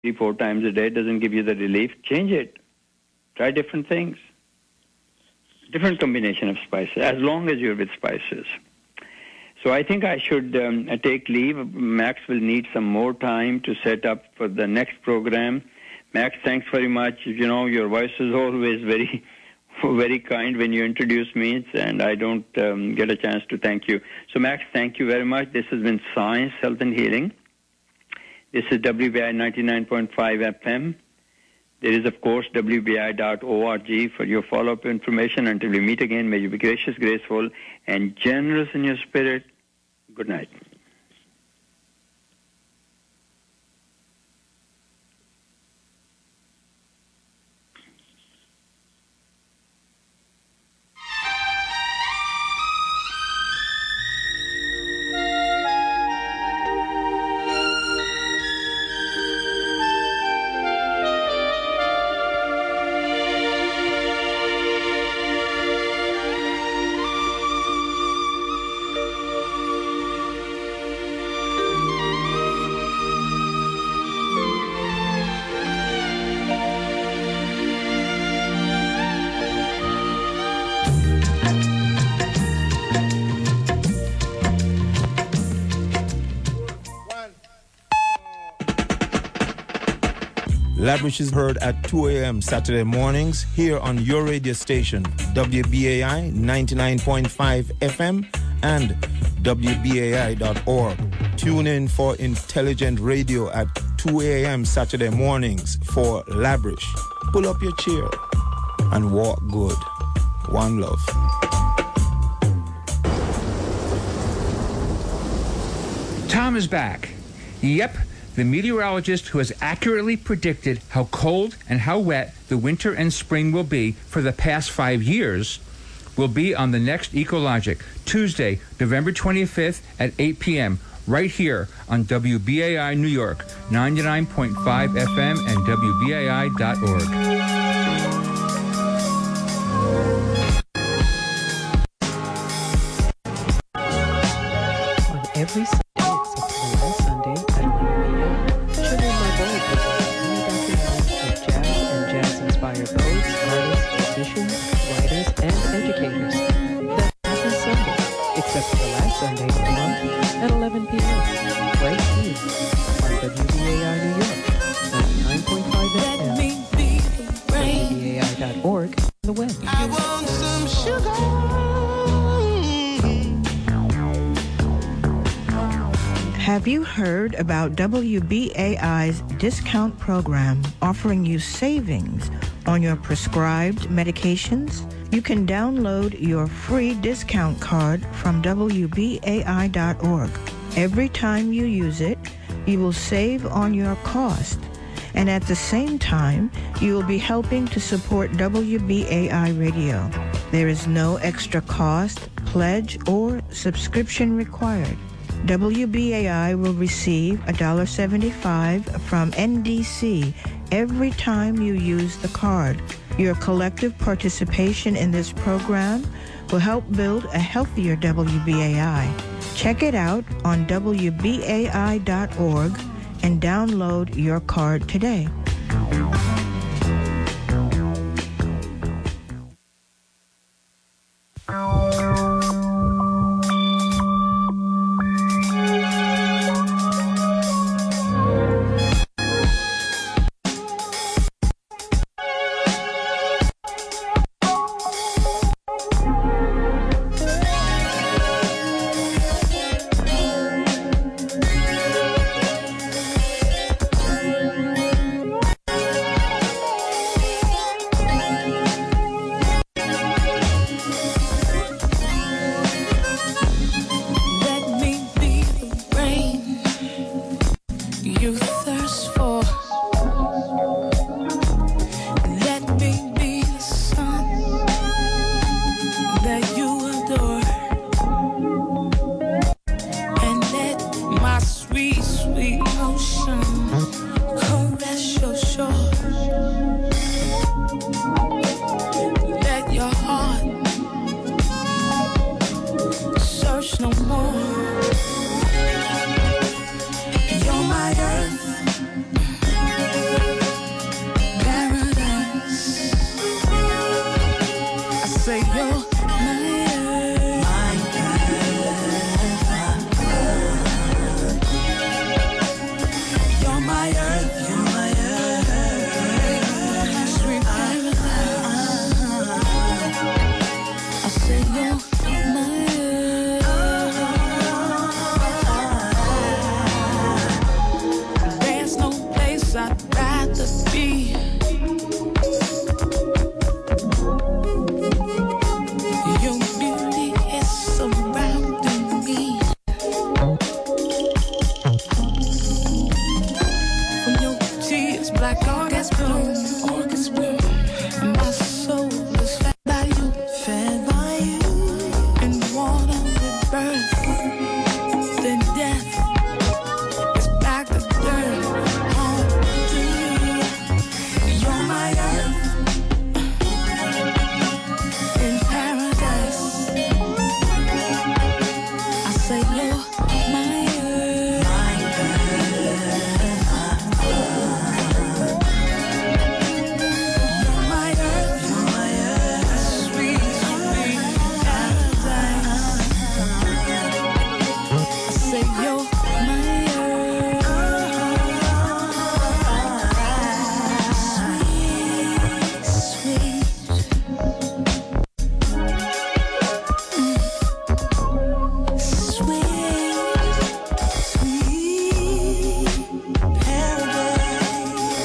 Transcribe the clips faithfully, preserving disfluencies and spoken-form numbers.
three, four times a day doesn't give you the relief, change it. Try different things. Different combination of spices, as long as you're with spices. So I think I should um, take leave. Max will need some more time to set up for the next program. Max, thanks very much. You know, your voice is always very, very kind when you introduce me, and I don't um, get a chance to thank you. So Max, thank you very much. This has been Science, Health and Healing. This is W B I ninety-nine point five F M. There is, of course, W B I dot org for your follow-up information. Until we meet again, may you be gracious, graceful, and generous in your spirit. Good night. Labrish is heard at two a.m. Saturday mornings here on your radio station, W B A I ninety-nine point five F M and W B A I dot org. Tune in for intelligent radio at two a.m. Saturday mornings for Labrish. Pull up your chair and walk good. One love. Tom is back. Yep. The meteorologist who has accurately predicted how cold and how wet the winter and spring will be for the past five years will be on the next Ecologic, Tuesday, November twenty-fifth at eight p.m., right here on W B A I New York, ninety-nine point five F M and W B A I dot org. On every Sunday except for the last Sunday at eleven p.m., Sugar in My Bowl presents new documentaries of jazz and jazz-inspired poets, artists, musicians, writers, and educators. That's every Sunday, except for the last Sunday of the month at eleven p.m., right here on W B A I New York, ninety-nine point five F M, W B A I dot org, the web. I want some sugar. Have you heard about W B A I's discount program offering you savings on your prescribed medications? You can download your free discount card from W B A I dot org. Every time you use it, you will save on your cost, and at the same time, you will be helping to support W B A I Radio. There is no extra cost, pledge, or subscription required. W B A I will receive one dollar seventy-five from N D C every time you use the card. Your collective participation in this program will help build a healthier W B A I. Check it out on W B A I dot org and download your card today. 'cause I'd rather be. Your beauty is surrounding me. From your tears, black August bloom, August bloom. My soul is fed by you, fed by you. In water with birth, then death is back to dirt. Home to you. You're my earth in paradise. I say you're my earth, my You're my earth, you're my earth, sweet, sweet paradise. I say you're my earth, sweet, sweet, sweet, sweet paradise.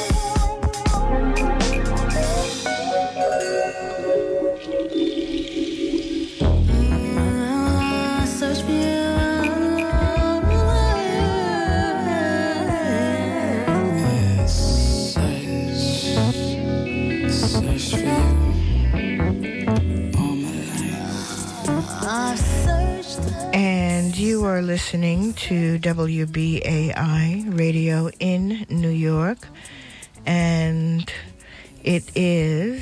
I search for you. Search for you all my life. I searched. And you are listening to W B A I Radio in New York. And it is,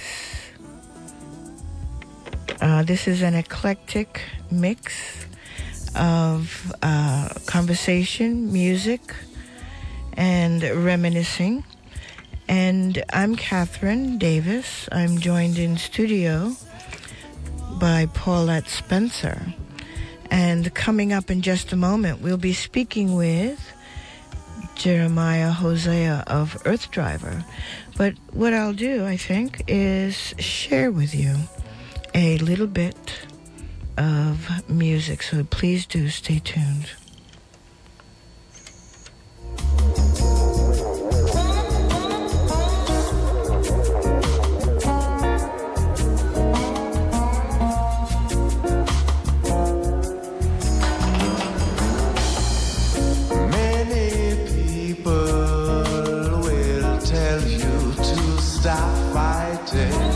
uh, this is an eclectic mix of uh, conversation, music, and reminiscing. And I'm Catherine Davis. I'm joined in studio by Paulette Spencer. And coming up in just a moment, we'll be speaking with Jeremiah Hosea of Earth Driver. But what I'll do, I think, is share with you a little bit of music. So please do stay tuned. Many people will tell you to stop fighting.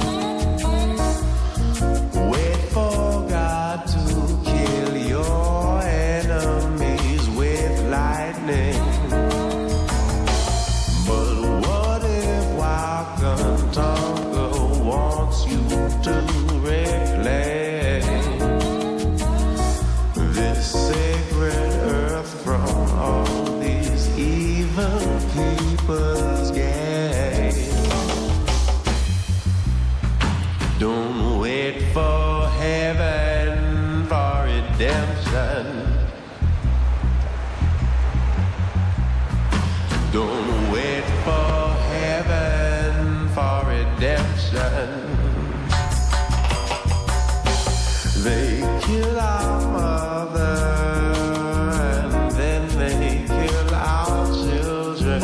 Wait for God to kill your enemies with lightning. But what if Wakantanka wants you to reclaim this sacred earth from all these evil people's gain? Don't wait for heaven for redemption. Don't wait for heaven for redemption. They kill our mother and then they kill our children.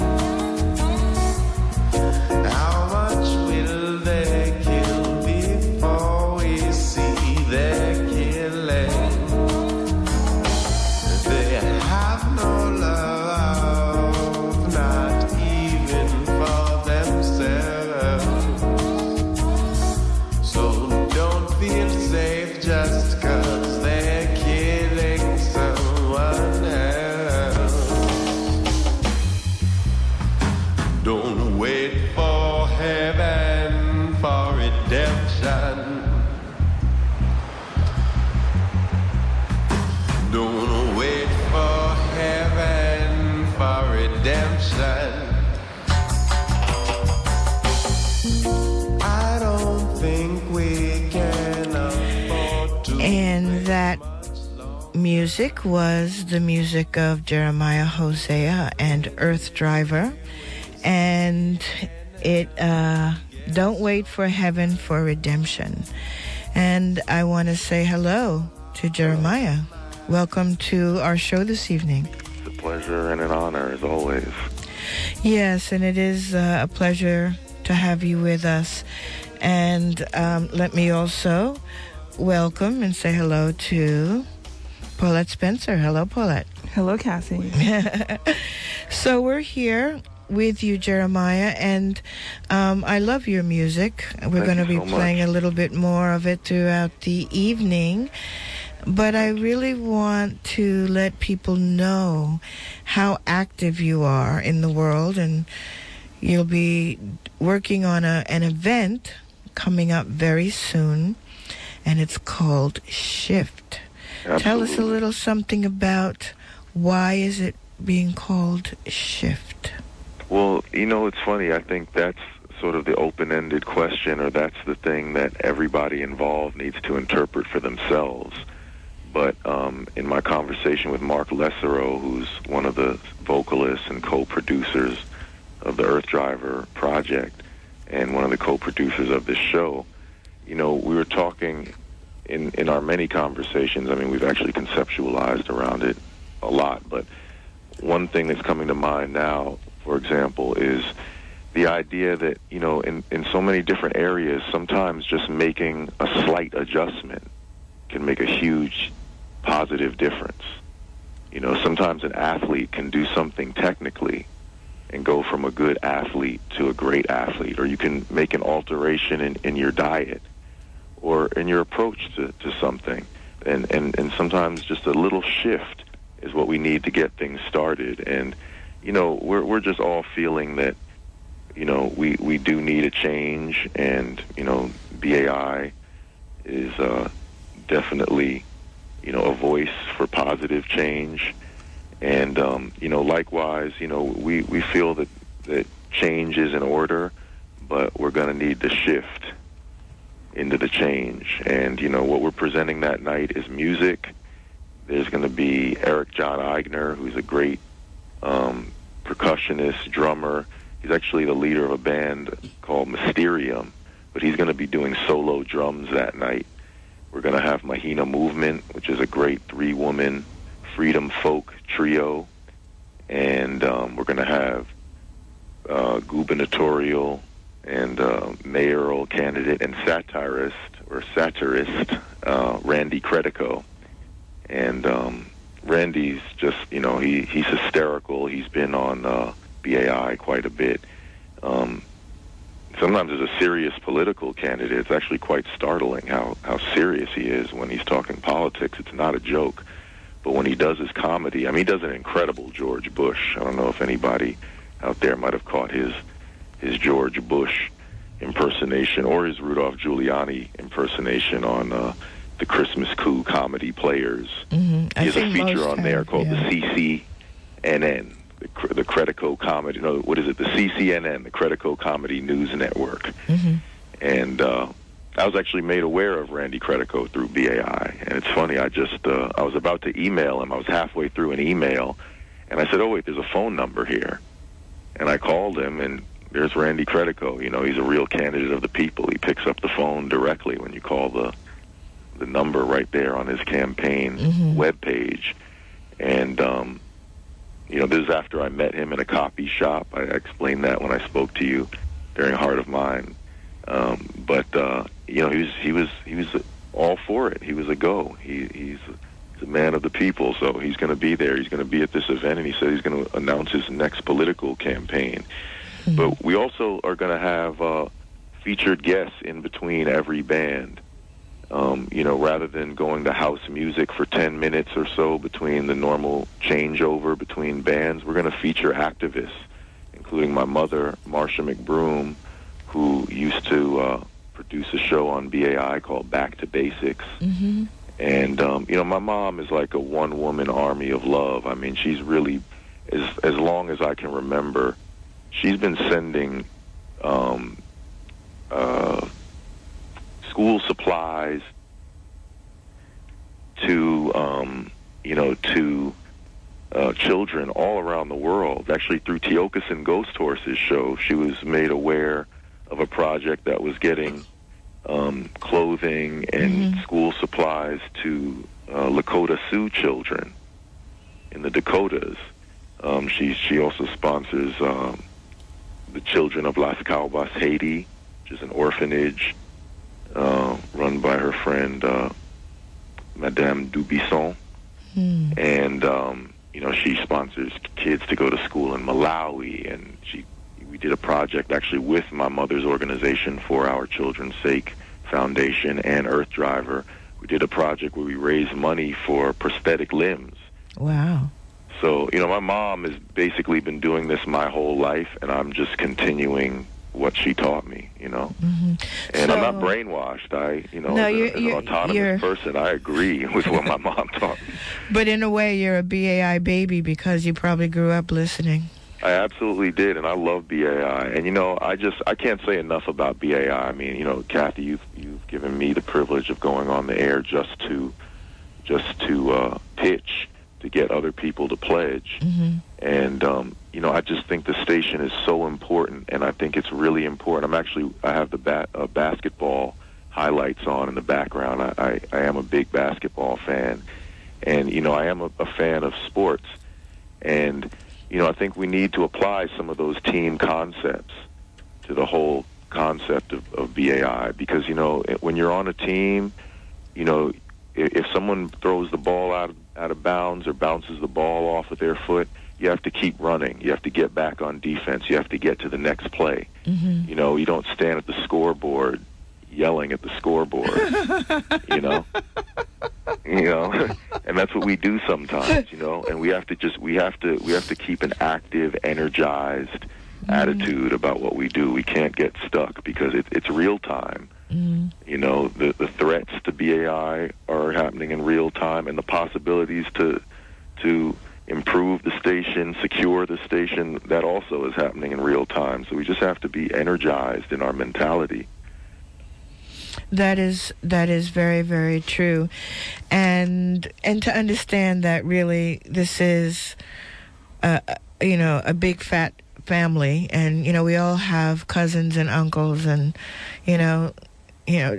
How much will they kill before we see their killing? They have no love, not even for themselves. So don't feel safe just 'cause they're killing someone else. Don't wait for heaven for redemption. Don't wait for heaven for redemption. I don't think we can afford to. And that music was the music of Jeremiah Hosea and Earth Driver. And it, uh, Don't Wait for Heaven for Redemption. And I want to say hello to Jeremiah. Welcome to our show this evening. It's a pleasure and an honor, as always. Yes, and it is uh, a pleasure to have you with us. And um, let me also welcome and say hello to Paulette Spencer. Hello, Paulette. Hello, Cassie. So we're here with you, Jeremiah, and um, I love your music. We're going to be so playing much. a little bit more of it throughout the evening. But I really want to let people know how active you are in the world, and you'll be working on a, an event coming up very soon, and it's called Shift. Absolutely. Tell us a little something about why is it being called Shift? Well, you know, it's funny. I think that's sort of the open-ended question, or that's the thing that everybody involved needs to interpret for themselves. But um, in my conversation with Mark Lessereau, who's one of the vocalists and co-producers of the Earth Driver project and one of the co-producers of this show, you know, we were talking in, in our many conversations. I mean, we've actually conceptualized around it a lot, but one thing that's coming to mind now, for example, is the idea that, you know, in, in so many different areas, sometimes just making a slight adjustment can make a huge positive difference. You know, sometimes an athlete can do something technically and go from a good athlete to a great athlete, or you can make an alteration in, in your diet or in your approach to, to something. And, and, and sometimes just a little shift is what we need to get things started. And, you know, we're, we're just all feeling that, you know, we, we do need a change, and, you know, B A I is uh, definitely, you know, a voice for positive change. And, um, you know, likewise, you know, we, we feel that, that change is in order, but we're going to need to shift into the change. And, you know, what we're presenting that night is music. There's going to be Eric John Eigner, who's a great um, percussionist, drummer. He's actually the leader of a band called Mysterium, but he's going to be doing solo drums that night. We're going to have Mahina Movement, which is a great three-woman freedom folk trio. And um, we're going to have uh, gubernatorial and uh, mayoral candidate and satirist, or satirist, uh, Randy Credico. And um, Randy's just, you know, he, he's hysterical. He's been on uh, B A I quite a bit. Um, sometimes as a serious political candidate, it's actually quite startling how, how serious he is when he's talking politics. It's not a joke. But when he does his comedy, I mean, he does an incredible George Bush. I don't know if anybody out there might have caught his his George Bush impersonation or his Rudolph Giuliani impersonation on uh, the Christmas Coup comedy Players. Mm-hmm. He has a feature on there called yeah. the C C N N, the, the Credico Comedy, no, what is it, the C C N N, the Credico Comedy News Network. Mm-hmm. And uh, I was actually made aware of Randy Credico through B A I. And it's funny, I just, uh, I was about to email him. I was halfway through an email, and I said, oh, wait, there's a phone number here. And I called him, and there's Randy Credico. You know, he's a real candidate of the people. He picks up the phone directly when you call the the number right there on his campaign mm-hmm. webpage. And, um, you know, this is after I met him in a copy shop. I explained that when I spoke to you during Heart of Mine. Um, but, uh, you know, he was, he was, he was all for it. He was a go. He, he's, he's a man of the people, so he's going to be there. He's going to be at this event, and he said he's going to announce his next political campaign. Mm-hmm. But we also are going to have uh, featured guests in between every band. Um, you know, rather than going to house music for ten minutes or so between the normal changeover between bands, we're going to feature activists, including my mother, Marsha McBroom, who used to uh, produce a show on B A I called Back to Basics. Mm-hmm. And, um, you know, my mom is like a one-woman army of love. I mean, she's really, as, as long as I can remember, she's been sending um, uh, school supplies to, um, you know, to uh, children all around the world. Actually, through Tiokasin Ghost Horse's show, she was made aware of a project that was getting um, clothing and Mm-hmm. school supplies to uh, Lakota Sioux children in the Dakotas. Um, she she also sponsors um, Children of Las Calvas, Haiti, which is an orphanage uh, run by her friend uh, Madame Dubisson. Hmm. And, um, you know, she sponsors kids to go to school in Malawi, and she we did a project actually with my mother's organization, For Our Children's Sake Foundation, and Earth Driver. We did a project where we raised money for prosthetic limbs. Wow. So, you know, my mom has basically been doing this my whole life, and I'm just continuing what she taught me, you know. Mm-hmm. And so, I'm not brainwashed. I, you know, no, as, a, you're, as an you're, autonomous you're, person, I agree with what my mom taught me. But in a way, you're a B A I baby because you probably grew up listening. I absolutely did, and I love B A I. And, you know, I just, I can't say enough about B A I. I mean, you know, Kathy, you've, you've given me the privilege of going on the air just to, just to uh, pitch, to get other people to pledge. Mm-hmm. And, um, you know, I just think the station is so important, and I think it's really important. I'm actually, I have the ba- uh, basketball highlights on in the background. I, I, I am a big basketball fan, and, you know, I am a, a fan of sports. And, you know, I think we need to apply some of those team concepts to the whole concept of, of B A I, because, you know, when you're on a team, you know, if, if someone throws the ball out of, out of bounds or bounces the ball off with their foot, you have to keep running. You have to get back on defense. You have to get to the next play. Mm-hmm. You know, you don't stand at the scoreboard yelling at the scoreboard, you know? You know, and that's what we do sometimes, you know, and we have to just, we have to, we have to keep an active, energized mm-hmm. attitude about what we do. We can't get stuck because it, it's real time. Mm. You know, the, the threats to B A I are happening in real time, and the possibilities to to improve the station, secure the station, that also is happening in real time. So we just have to be energized in our mentality. That is that is very, very true. And and to understand that really this is, uh, you know, a big fat family, and, you know, we all have cousins and uncles and, you know, you know,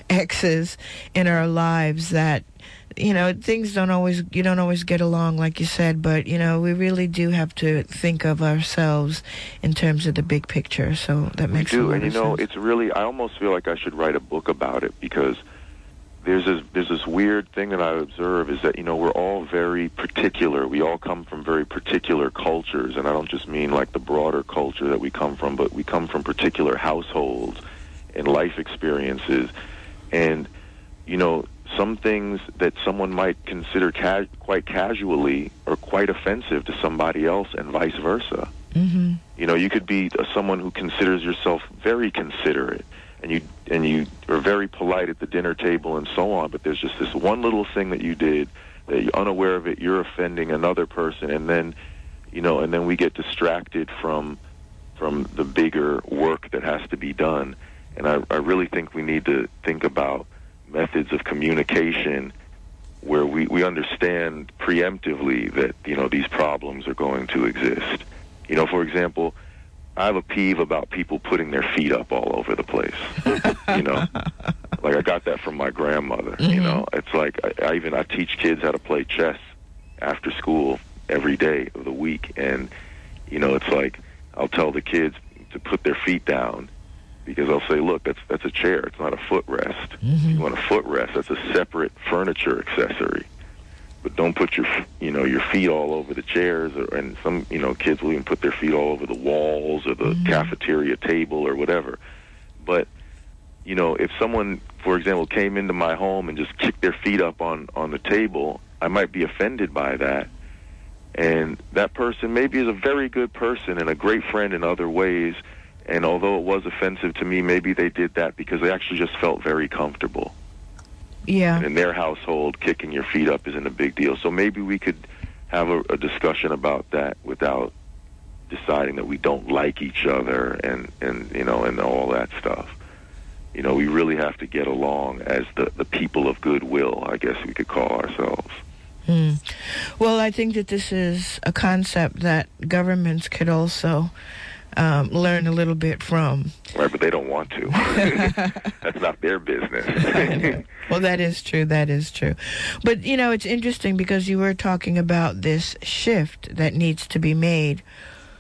exes in our lives that, you know, things don't always, you don't always get along, like you said, but, you know, we really do have to think of ourselves in terms of the big picture. So that makes we do, a lot and you of know, sense. it's really, I almost feel like I should write a book about it, because there's this, there's this weird thing that I observe is that, you know, we're all very particular. We all come from very particular cultures, and I don't just mean like the broader culture that we come from, but we come from particular households and life experiences. And, you know, some things that someone might consider ca- quite casually are quite offensive to somebody else, and vice versa. Mm-hmm. You know, you could be uh, someone who considers yourself very considerate, and you and you are very polite at the dinner table and so on, but there's just this one little thing that you did that you're unaware of it, you're offending another person, and then, you know, and then we get distracted from from the bigger work that has to be done. And I, I really think we need to think about methods of communication where we, we understand preemptively that, you know, these problems are going to exist. You know, for example, I have a peeve about people putting their feet up all over the place. You know, like I got that from my grandmother. Mm-hmm. You know, it's like I, I even I teach kids how to play chess after school every day of the week, and, you know, it's like I'll tell the kids to put their feet down, because I'll say, look, that's that's a chair. It's not a footrest. Mm-hmm. If you want a footrest, that's a separate furniture accessory. But don't put your, you know, your feet all over the chairs, or, and some, you know, kids will even put their feet all over the walls or the mm-hmm. cafeteria table or whatever. But, you know, if someone, for example, came into my home and just kicked their feet up on, on the table, I might be offended by that. And that person maybe is a very good person and a great friend in other ways. And although it was offensive to me, maybe they did that because they actually just felt very comfortable. Yeah. And in their household, kicking your feet up isn't a big deal. So maybe we could have a, a discussion about that without deciding that we don't like each other and, and, you know, and all that stuff. You know, we really have to get along as the, the people of goodwill, I guess we could call ourselves. Hmm. Well, I think that this is a concept that governments could also Um, learn a little bit from. Right, but they don't want to. That's not their business. Well, that is true. That is true. But, you know, it's interesting because you were talking about this shift that needs to be made.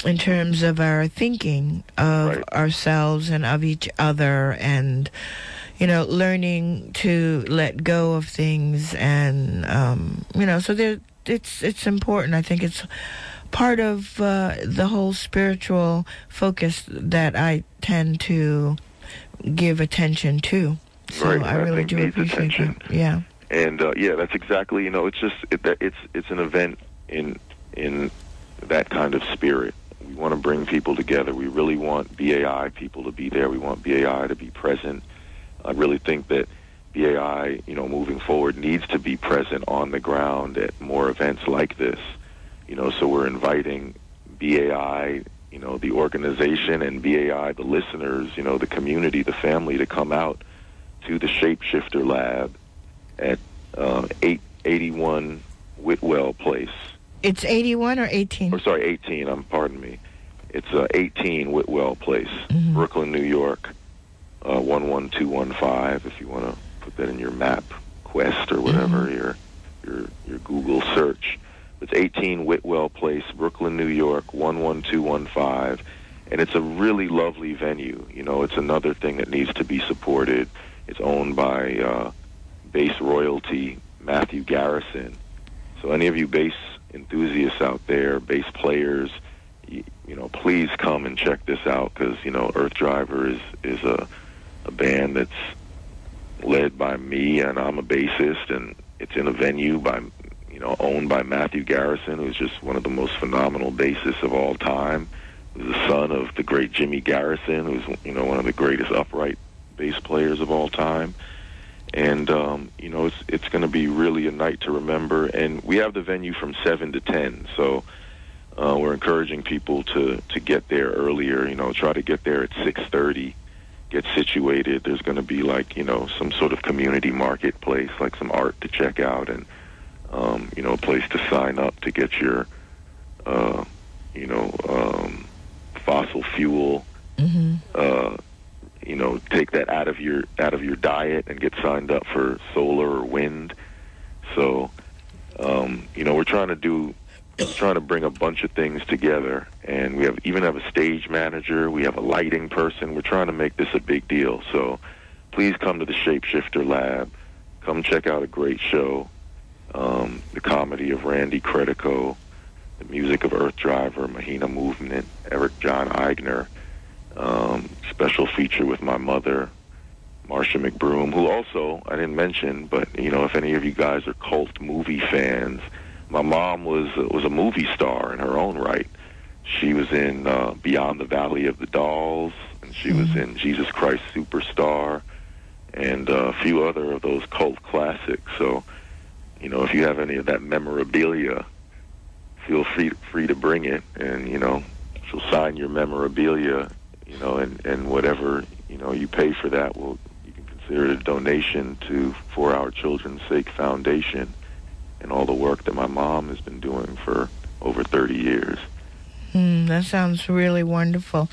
in terms of our thinking of Right. ourselves and of each other, and you know, learning to let go of things, and um, you know, so there, it's it's important. I think it's part of uh, the whole spiritual focus that I tend to give attention to. So Right, I I really think do needs appreciate attention. that. Yeah. And uh, yeah, that's exactly, you know, it's just it, that- it's it's an event in in that kind of spirit. We want to bring people together. We really want B A I people to be there. We want B A I to be present. I really think that B A I, you know, moving forward, needs to be present on the ground at more events like this. You know, so we're inviting B A I, you know, the organization, and B A I, the listeners, you know, the community, the family, to come out to the Shapeshifter Lab at uh, eight eighty-one Whitwell Place. It's eighty-one or eighteen? Or sorry, eighteen. Um, pardon me. It's uh, eighteen Whitwell Place, Mhm. Brooklyn, New York, uh, one one two one five. If you want to put that in your map quest or whatever, Mhm. your your your Google search. It's eighteen Whitwell Place, Brooklyn, New York, one one two one five, and it's a really lovely venue. You know, it's another thing that needs to be supported. It's owned by uh, bass royalty Matthew Garrison. So any of you bass enthusiasts out there, bass players, you, you know, please come and check this out, because, you know, Earth Driver is, is a, a band that's led by me, and I'm a bassist, and it's in a venue by, you know, owned by Matthew Garrison, who's just one of the most phenomenal bassists of all time, who's the son of the great Jimmy Garrison, who's, you know, one of the greatest upright bass players of all time. And, um, you know, it's it's going to be really a night to remember. And we have the venue from seven to ten, so uh, we're encouraging people to, to get there earlier, you know, try to get there at six thirty, get situated. There's going to be, like, you know, some sort of community marketplace, like some art to check out, and, um, you know, a place to sign up to get your, uh, you know, um, fossil fuel, Mm-hmm. uh, you know, take that out of your out of your diet and get signed up for solar or wind. So, um, you know, we're trying to do, we're trying to bring a bunch of things together, and we have even have a stage manager, we have a lighting person. We're trying to make this a big deal. So, please come to the Shapeshifter Lab. Come check out a great show. Um, the comedy of Randy Credico, the music of Earth Driver, Mahina Movement, Eric John Eigner. Um, special feature with my mother, Marcia McBroom, who also, I didn't mention, but, you know, if any of you guys are cult movie fans, my mom was was a movie star in her own right. She was in uh, Beyond the Valley of the Dolls, and she was in Jesus Christ Superstar, and uh, a few other of those cult classics. So, you know, if you have any of that memorabilia, feel free free to bring it, and, you know, she'll sign your memorabilia. You know, and, and whatever, you know, you pay for that, will you can consider it a donation to For Our Children's Sake Foundation and all the work that my mom has been doing for over thirty years. Mm, that sounds really wonderful.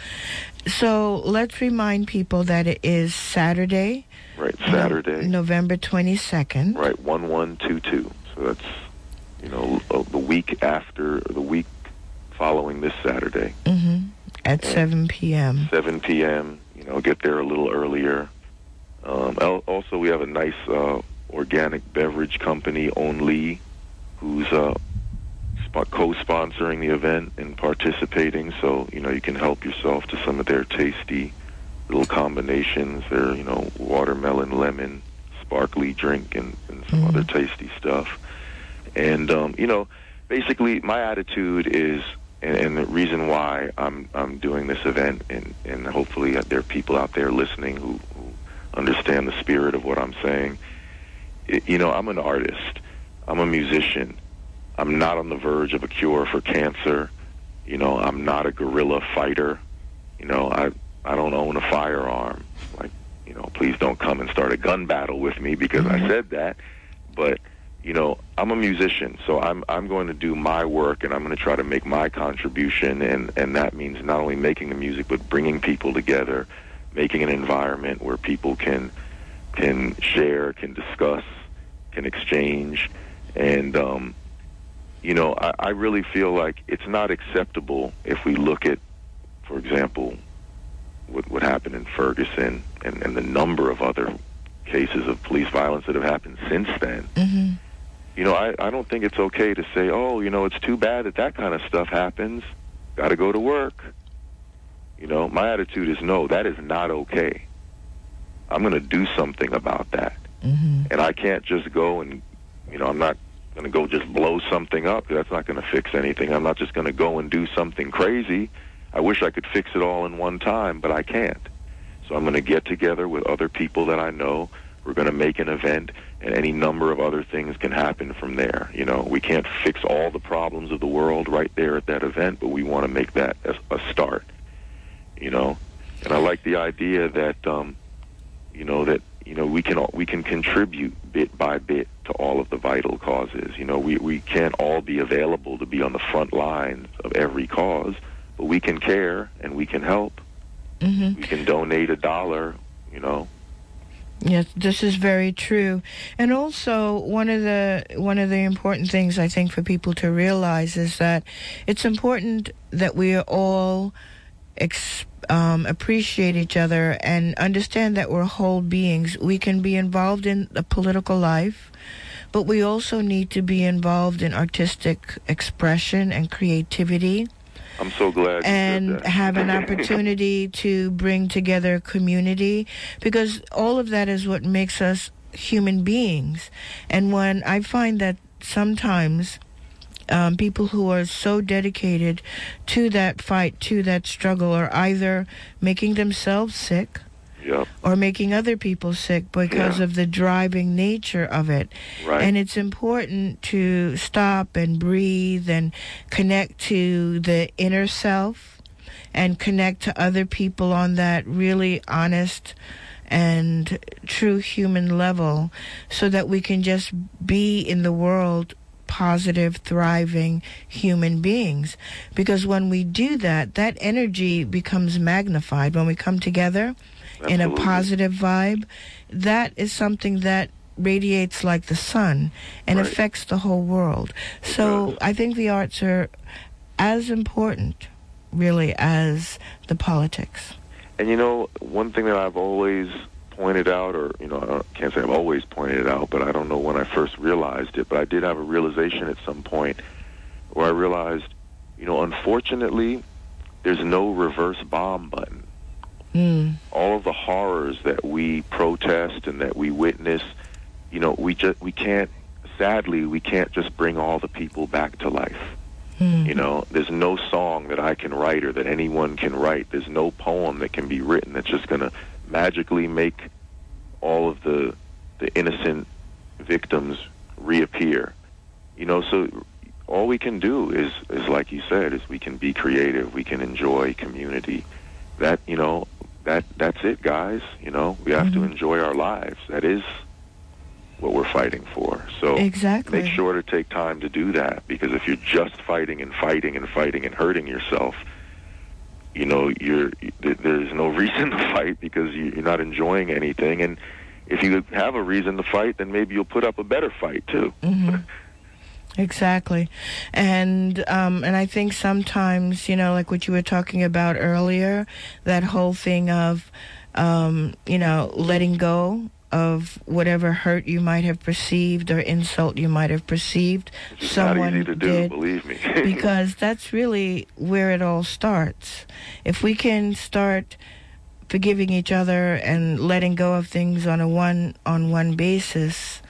So let's remind people that it is Saturday. Right, Saturday. No- November twenty-second. Right, one one two two. So that's, you know, the week after, the week following this Saturday. Mm-hmm. At And seven p.m. seven p.m., you know, get there a little earlier. Um, al- also, we have a nice uh, organic beverage company, Only, who's uh, sp- co-sponsoring the event and participating. So, you know, you can help yourself to some of their tasty little combinations. Their, you know, watermelon, lemon, sparkly drink, and, and some Mhm. other tasty stuff. And, um, you know, basically my attitude is, and, and the reason why I'm I'm doing this event, and, and hopefully there are people out there listening who, who understand the spirit of what I'm saying. It, you know, I'm an artist. I'm a musician. I'm not on the verge of a cure for cancer. You know, I'm not a guerrilla fighter. You know, I I don't own a firearm. Like, you know, please don't come and start a gun battle with me because I said that. But, you know, I'm a musician, so I'm I'm going to do my work, and I'm going to try to make my contribution, and, and that means not only making the music, but bringing people together, making an environment where people can can share, can discuss, can exchange, and um, you know, I, I really feel like it's not acceptable if we look at, for example, what, what happened in Ferguson and, and the number of other cases of police violence that have happened since then. Mm-hmm. You know, I, I don't think it's okay to say, oh, you know, it's too bad that that kind of stuff happens. Got to go to work. You know, my attitude is, no, that is not okay. I'm going to do something about that. Mm-hmm. And I can't just go and, you know, I'm not going to go just blow something up. That's not going to fix anything. I'm not just going to go and do something crazy. I wish I could fix it all in one time, but I can't. So I'm going to get together with other people that I know. We're going to make an event, and any number of other things can happen from there. You know, we can't fix all the problems of the world right there at that event, but we want to make that a, a start. You know, and I like the idea that, um, you know, that you know we can we can contribute bit by bit to all of the vital causes. You know, we we can't all be available to be on the front lines of every cause, but we can care and we can help. Mm-hmm. We can donate a dollar. You know. Yes, this is very true. And also, one of the one of the important things I think for people to realize is that it's important that we are all ex- um, appreciate each other and understand that we're whole beings. We can be involved in the political life, but we also need to be involved in artistic expression and creativity. I'm so glad you and said that. have an opportunity to bring together community, because all of that is what makes us human beings. And when I find that sometimes um, people who are so dedicated to that fight, to that struggle, are either making themselves sick, yep, or making other people sick because yeah. of the driving nature of it. Right. And it's important to stop and breathe and connect to the inner self and connect to other people on that really honest and true human level, so that we can just be in the world positive, thriving human beings. Because when we do that, that energy becomes magnified. When we come together in a Absolutely. positive vibe, that is something that radiates like the sun and Right. affects the whole world. So does. I think the arts are as important, really, as the politics. And you know, one thing that I've always pointed out, or you know, I don't- can't say I've always pointed it out, but I don't know when I first realized it, but I did have a realization at some point where I realized, you know, unfortunately, there's no reverse bomb button. Mm. All of the horrors that we protest and that we witness, you know, we just we can't. Sadly, we can't just bring all the people back to life. Mm. You know, there's no song that I can write or that anyone can write. There's no poem that can be written that's just going to magically make all of the the innocent victims reappear. You know, so all we can do is, is like you said, is we can be creative. We can enjoy community. That, you know, that that's it, guys. You know, we have Mm-hmm. to enjoy our lives. That is what we're fighting for. So Exactly. make sure to take time to do that, because if you're just fighting and fighting and fighting and hurting yourself, you know, you're there's no reason to fight, because you're not enjoying anything. And if you have a reason to fight, then maybe you'll put up a better fight too. Mm-hmm. Exactly. And um, and I think sometimes, you know, like what you were talking about earlier, that whole thing of, um, you know, letting go of whatever hurt you might have perceived or insult you might have perceived It's someone not easy to do, did. believe me. Because that's really where it all starts. If we can start forgiving each other and letting go of things on a one-on-one basis,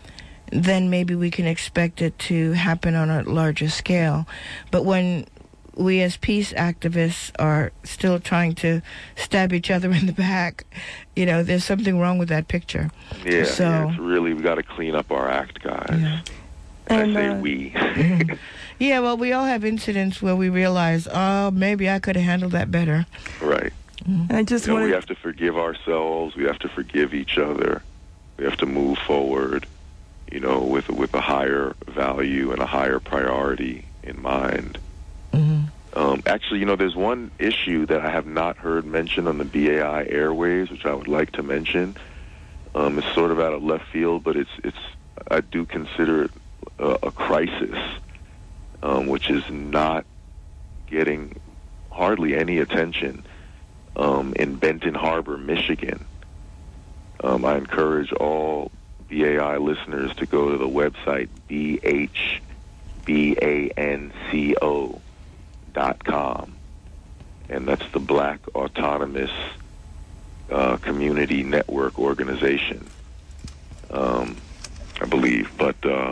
then maybe we can expect it to happen on a larger scale. But when we as peace activists are still trying to stab each other in the back, you know, there's something wrong with that picture. yeah, So- yeah, it's really, we got to clean up our act, guys. Yeah. And, And, I say uh, we. Yeah, well, we all have incidents where we realize, oh, maybe I could have handled that better. Right. And I just You know, want we to have to forgive ourselves. We have to forgive each other. We have to move forward, you know, with with a higher value and a higher priority in mind. Mm-hmm. Um, actually, you know, there's one issue that I have not heard mentioned on the B A I airwaves, which I would like to mention. Um, it's sort of out of left field, but it's it's I do consider it a, a crisis. um, which is not getting hardly any attention um, in Benton Harbor, Michigan. Um, I encourage all B A I listeners to go to the website B H B A N C O dot com, and that's the Black Autonomous uh, Community Network Organization, um, I believe. But uh,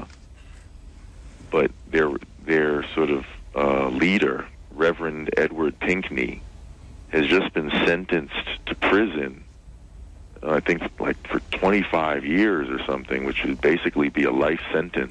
but their their sort of uh, leader, Reverend Edward Pinkney, has just been sentenced to prison, uh, I think like for twenty-five years or something, which would basically be a life sentence.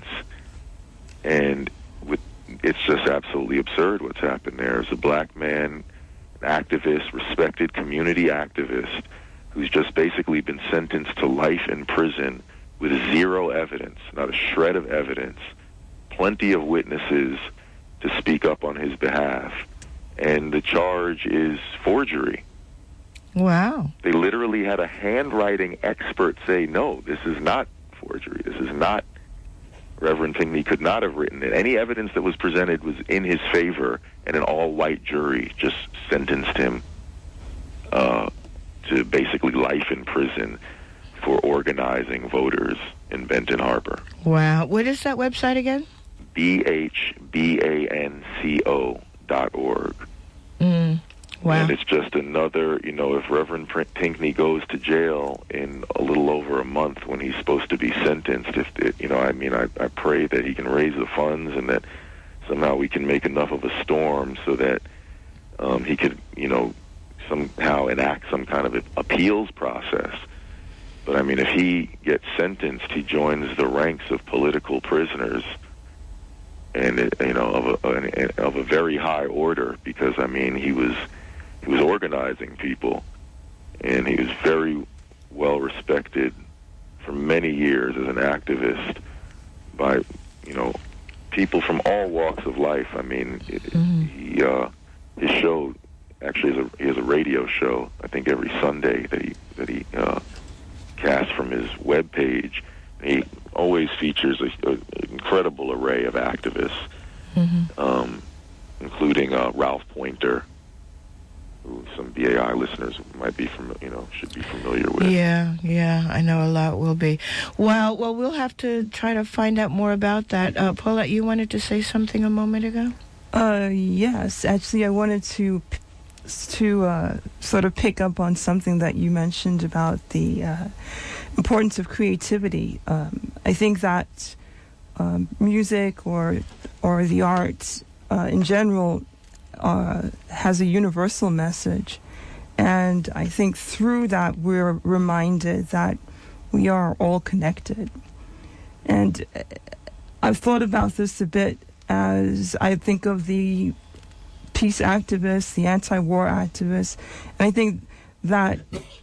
And with, it's just absolutely absurd what's happened there. As a black man, an activist, respected community activist, who's just basically been sentenced to life in prison with zero evidence, not a shred of evidence, plenty of witnesses to speak up on his behalf. And the charge is forgery. Wow. They literally had a handwriting expert say, no, this is not forgery. This is not, Reverend Pinkney could not have written it. Any evidence that was presented was in his favor, and an all-white jury just sentenced him uh, to basically life in prison for organizing voters in Benton Harbor. Wow. What is that website again? B H B A N C O dot org. Mm. Wow. And it's just another, you know, if Reverend Pinkney goes to jail in a little over a month when he's supposed to be sentenced, if it, you know, I mean, I, I pray that he can raise the funds and that somehow we can make enough of a storm so that um, he could, you know, somehow enact some kind of appeals process. But I mean, if he gets sentenced, he joins the ranks of political prisoners, and it, you know, of a, of a very high order, because I mean, he was he was organizing people, and he was very well respected for many years as an activist by, you know, people from all walks of life. I mean, mm-hmm. he uh, his show actually is a, he has a radio show, I think every Sunday that he that he uh, casts from his webpage. He always features an incredible array of activists, mm-hmm. um, including uh, Ralph Pointer, who some B A I listeners might be from, you know, should be familiar with. Yeah, yeah, I know a lot will be. Well, well, we'll have to try to find out more about that. Uh, Paulette, you wanted to say something a moment ago? Uh, yes, actually, I wanted to to uh, sort of pick up on something that you mentioned about the uh, importance of creativity. Um, I think that um, music or or the arts uh, in general uh, has a universal message, and I think through that we're reminded that we are all connected. And I've thought about this a bit as I think of the peace activists, the anti-war activists, and I think that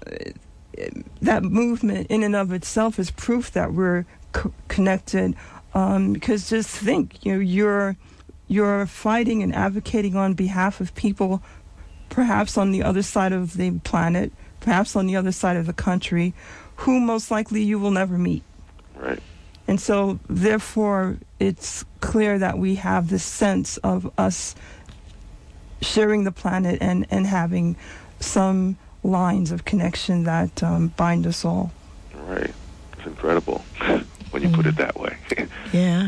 uh, that movement in and of itself is proof that we're co- connected. Um, because just think, you know, you're you're fighting and advocating on behalf of people, perhaps on the other side of the planet, perhaps on the other side of the country, who most likely you will never meet. Right. And so, therefore, it's clear that we have this sense of us sharing the planet and, and having some lines of connection that um, bind us all. Right. It's incredible when you mm. put it that way. Yeah.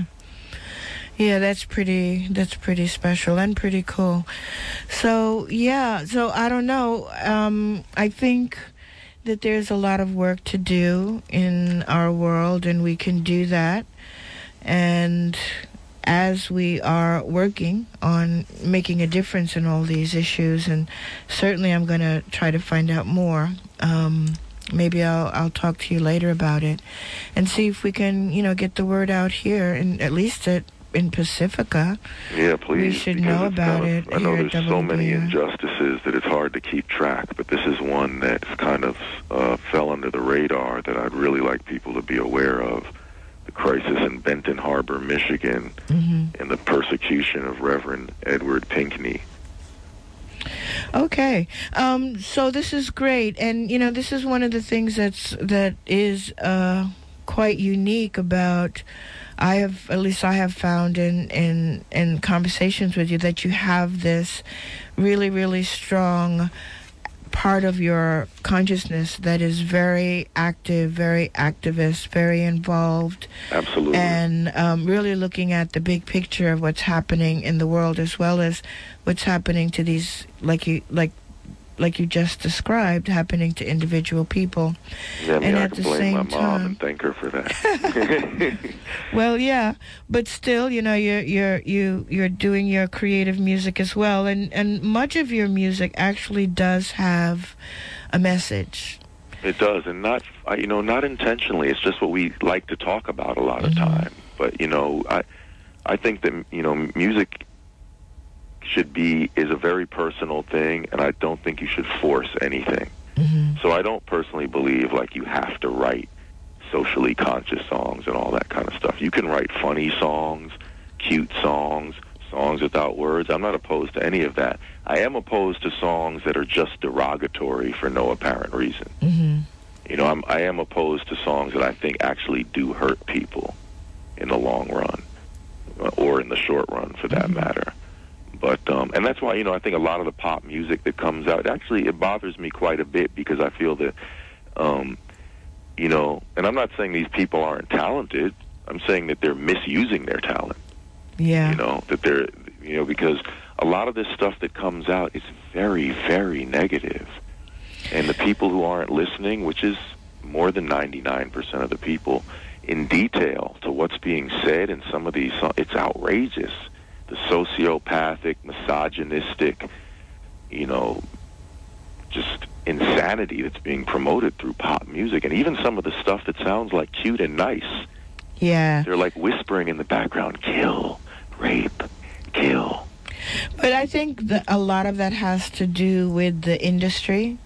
Yeah, that's pretty, that's pretty special and pretty cool. So, yeah, so I don't know. Um, I think that there's a lot of work to do in our world, and we can do that. And as we are working on making a difference in all these issues, and certainly I'm going to try to find out more. Um, maybe I'll I'll talk to you later about it, and see if we can, you know, get the word out here, and at least at, in Pacifica. Yeah, please. We should know about kind it. Of, I know here there's at so many W B A I. injustices that it's hard to keep track, but this is one that's kind of uh, fell under the radar that I'd really like people to be aware of. The crisis in Benton Harbor, Michigan, mm-hmm. and the persecution of Reverend Edward Pinkney. Okay, um, so this is great, and you know, this is one of the things that's that is uh, quite unique about I have, at least I have found in, in, in conversations with you, that you have this really, really strong part of your consciousness that is very active, very activist, very involved. Absolutely. And um, really looking at the big picture of what's happening in the world, as well as what's happening to these, like you, like, like you just described, happening to individual people. Yeah, I mean, and I at can the blame same my mom time, and thank her for that. well, yeah, but still, you know, you're you're you you're doing your creative music as well, and and much of your music actually does have a message. It does, and not you know not intentionally. It's just what we like to talk about a lot of Mm-hmm. time. But you know, I I think that you know music should be is a very personal thing, and I don't think you should force anything. Mm-hmm. So I don't personally believe like you have to write socially conscious songs and all that kind of stuff. You can write funny songs, cute songs, songs without words. I'm not opposed to any of that. I am opposed to songs that are just derogatory for no apparent reason. Mm-hmm. You know, I'm, I am opposed to songs that I think actually do hurt people in the long run, or in the short run, for that Mm-hmm. matter. But um, and that's why, you know, I think a lot of the pop music that comes out, actually, it bothers me quite a bit, because I feel that, um, you know, and I'm not saying these people aren't talented. I'm saying that they're misusing their talent. Yeah. You know, that they're, you know, because a lot of this stuff that comes out is very, very negative. And the people who aren't listening, which is more than ninety-nine percent of the people, in detail to what's being said in some of these songs, it's outrageous. The sociopathic, misogynistic, you know, just insanity that's being promoted through pop music, and even some of the stuff that sounds like cute and nice. Yeah. They're like whispering in the background, kill, rape, kill. But I think that a lot of that has to do with the industry,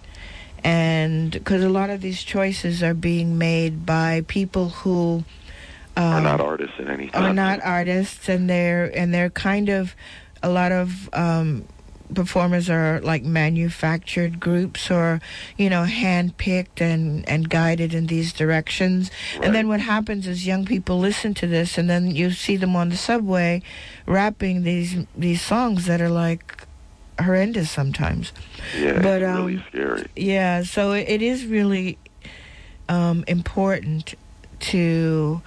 and because a lot of these choices are being made by people who um, are not artists in any are not artists, and they're and they're kind of a lot of um, performers are like manufactured groups, or you know, handpicked and and guided in these directions. Right. And then what happens is young people listen to this, and then you see them on the subway rapping these these songs that are like horrendous sometimes. Yeah, but, it's um, really scary. Yeah, so it, it is really um, important to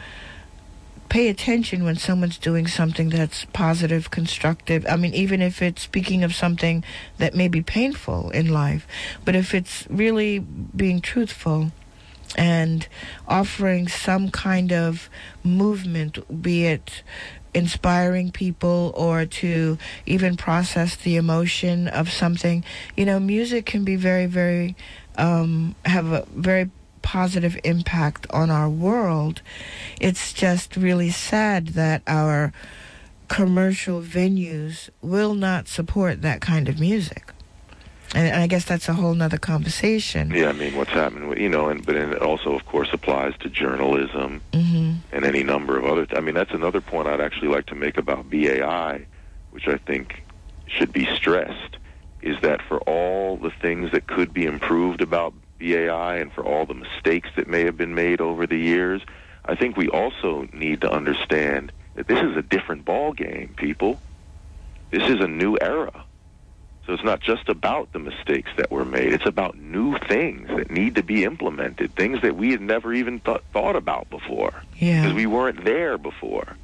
pay attention when someone's doing something that's positive, constructive. I mean, even if it's speaking of something that may be painful in life, but if it's really being truthful and offering some kind of movement, be it inspiring people or to even process the emotion of something. You know, music can be very, very, um, have a very positive impact on our world. It's just really sad that our commercial venues will not support that kind of music. And, and I guess that's a whole nother conversation. Yeah, I mean, what's happening, with, you know, and but it also, of course, applies to journalism Mm-hmm. and any number of other. Th- I mean, that's another point I'd actually like to make about B A I, which I think should be stressed, is that for all the things that could be improved about B A I and for all the mistakes that may have been made over the years, I think we also need to understand that this is a different ball game, people. This is a new era. So it's not just about the mistakes that were made. It's about new things that need to be implemented, things that we had never even th- thought about before. Yeah. Because we weren't there before.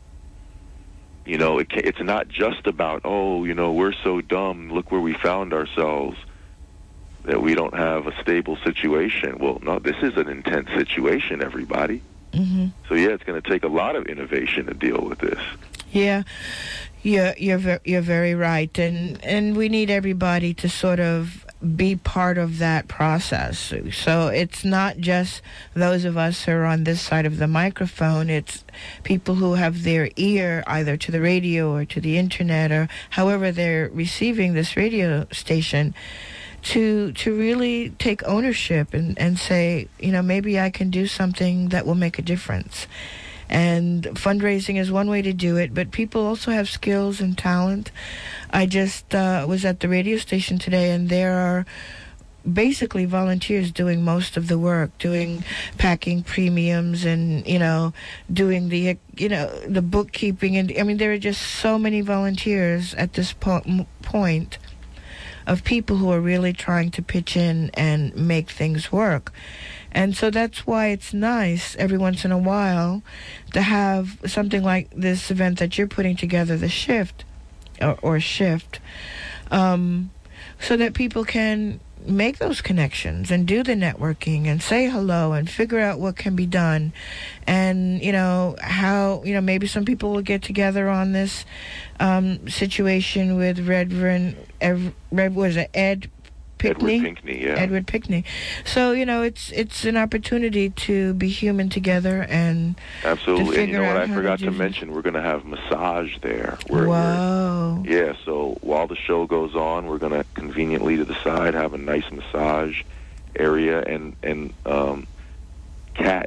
You know, it, ca- it's not just about, oh, you know, we're so dumb, look where we found ourselves, that we don't have a stable situation. Well, no, this is an intense situation, everybody. Mm-hmm. So, yeah, it's going to take a lot of innovation to deal with this. Yeah, you're you're ver- you're very right, and and we need everybody to sort of be part of that process. So it's not just those of us who are on this side of the microphone. It's people who have their ear either to the radio or to the internet or however they're receiving this radio station, to to really take ownership and, and say, you know, maybe I can do something that will make a difference. And fundraising is one way to do it, but people also have skills and talent. I just uh, was at the radio station today, and there are basically volunteers doing most of the work, doing packing premiums and, you know, doing the, you know, the bookkeeping. And I mean, there are just so many volunteers at this po- point of people who are really trying to pitch in and make things work. And so that's why it's nice every once in a while to have something like this event that you're putting together, the shift or, or shift, um, so that people can make those connections and do the networking and say hello and figure out what can be done. And, you know, how, you know, maybe some people will get together on this um, situation with Reverend, Ed, Red, was it Ed Pickney? Edward Pinkney, yeah. Edward Pickney. So, you know, it's it's an opportunity to be human together and absolutely. to And you know what I how forgot to, to do mention? We're going to have massage there. We're, Whoa. We're, yeah, so while the show goes on, we're going to conveniently to the side have a nice massage area. And, and um, Kat,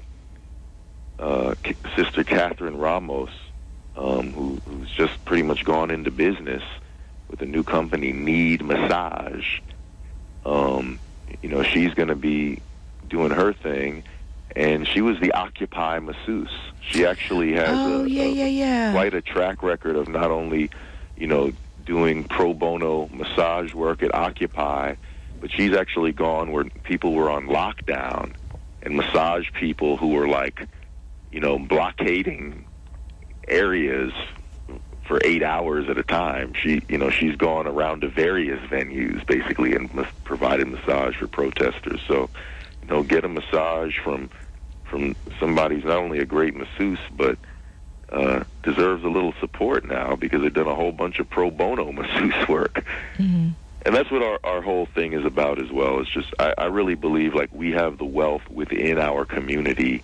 uh, K- Sister Catherine Ramos, um, who, who's just pretty much gone into business with a new company, Need Massage. Um, you know, she's going to be doing her thing, and she was the Occupy masseuse. She actually has oh, a, yeah, a, yeah, yeah. quite a track record of not only, you know, doing pro bono massage work at Occupy, but she's actually gone where people were on lockdown and massage people who were like, you know, blockading areas for eight hours at a time. She, you know, she's gone around to various venues basically and mas- provided massage for protesters. So, you know, get a massage from from somebody who's not only a great masseuse but uh, deserves a little support now because they've done a whole bunch of pro bono masseuse work. Mm-hmm. And that's what our, our whole thing is about as well. It's just I, I really believe like we have the wealth within our community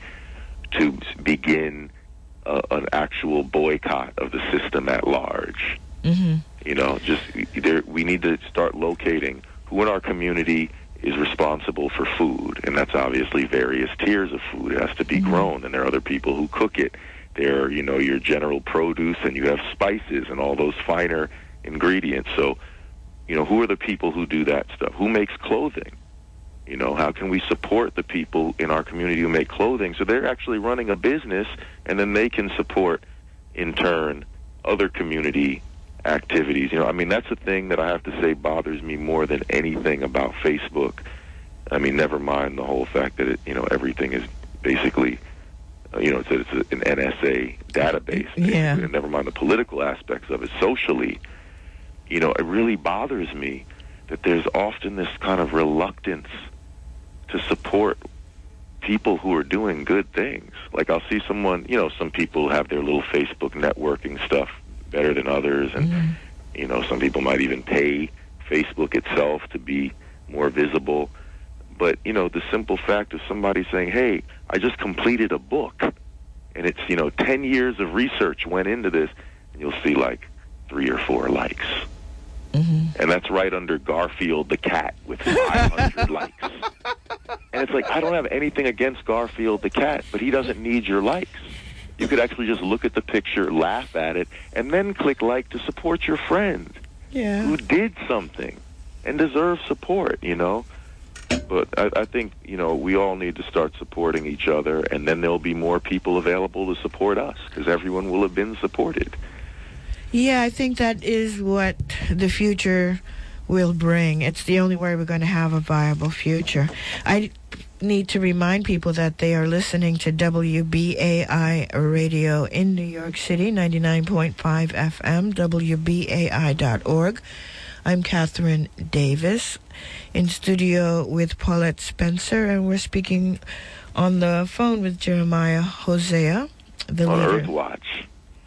to begin Uh, an actual boycott of the system at large. Mm-hmm. You know, just there, we need to start locating who in our community is responsible for food, and that's obviously various tiers of food. It has to be Mm-hmm. grown, and there are other people who cook it. There are, you know, your general produce, and you have spices and all those finer ingredients. So, you know, who are the people who do that stuff? Who makes clothing? You know, how can we support the people in our community who make clothing so they're actually running a business, and then they can support, in turn, other community activities? You know, I mean, that's the thing that I have to say bothers me more than anything about Facebook. I mean, never mind the whole fact that, it, you know, everything is basically, uh, you know, it's, it's an N S A database. Yeah. And never mind the political aspects of it. Socially, you know, it really bothers me that there's often this kind of reluctance to support people who are doing good things. Like I'll see someone, you know, some people have their little Facebook networking stuff better than others, and Mm-hmm. you know, some people might even pay Facebook itself to be more visible. But you know, the simple fact of somebody saying, "Hey, I just completed a book," and it's, you know, ten years of research went into this, and you'll see like three or four likes. Mm-hmm. And that's right under Garfield the cat with five hundred likes. And it's like, I don't have anything against Garfield the cat, but he doesn't need your likes. You could actually just look at the picture, laugh at it, and then click like to support your friend Yeah. who did something and deserves support, you know? But I, I think, you know, we all need to start supporting each other, and then there'll be more people available to support us because everyone will have been supported. Yeah, I think that is what the future will bring. It's the only way we're going to have a viable future. I need to remind people that they are listening to W B A I Radio in New York City, ninety-nine point five F M, W B A I dot org. I'm Catherine Davis in studio with Paulette Spencer, and we're speaking on the phone with Jeremiah Hosea, the On leader. Earthwatch.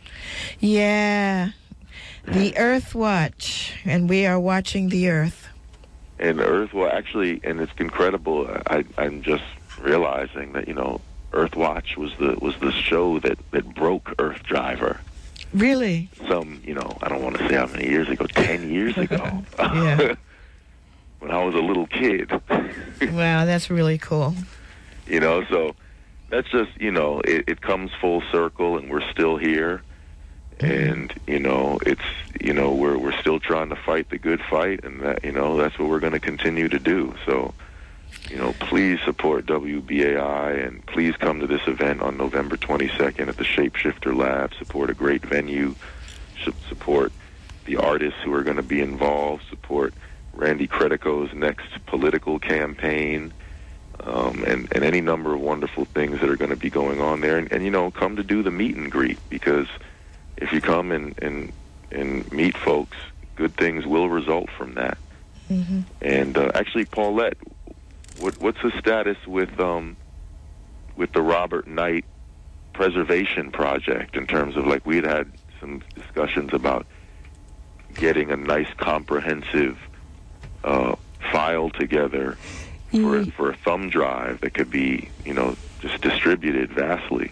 Yeah, the Earth Watch, and we are watching the Earth. And Earthwatch, actually, and it's incredible. I, I'm just realizing that, you know, Earthwatch was the was the show that, that broke Earth Driver. Really? Some, you know, I don't want to say how many years ago, ten years ago. Yeah. When I was a little kid. Wow, that's really cool. You know, so that's just, you know, it, it comes full circle, and we're still here. And, you know, it's, you know, we're we're still trying to fight the good fight, and that, you know, that's what we're going to continue to do. So, you know, please support W B A I, and please come to this event on November twenty-second at the Shapeshifter Lab. Support a great venue. Support the artists who are going to be involved. Support Randy Credico's next political campaign, um, and, and any number of wonderful things that are going to be going on there. And, and, you know, come to do the meet and greet, because if you come and, and, and meet folks, good things will result from that. Mm-hmm. And uh, actually, Paulette, what, what's the status with um, with the Robert Knight Preservation Project in terms of, like, we had had some discussions about getting a nice comprehensive uh, file together for, Ye- for a thumb drive that could be, you know, just distributed vastly.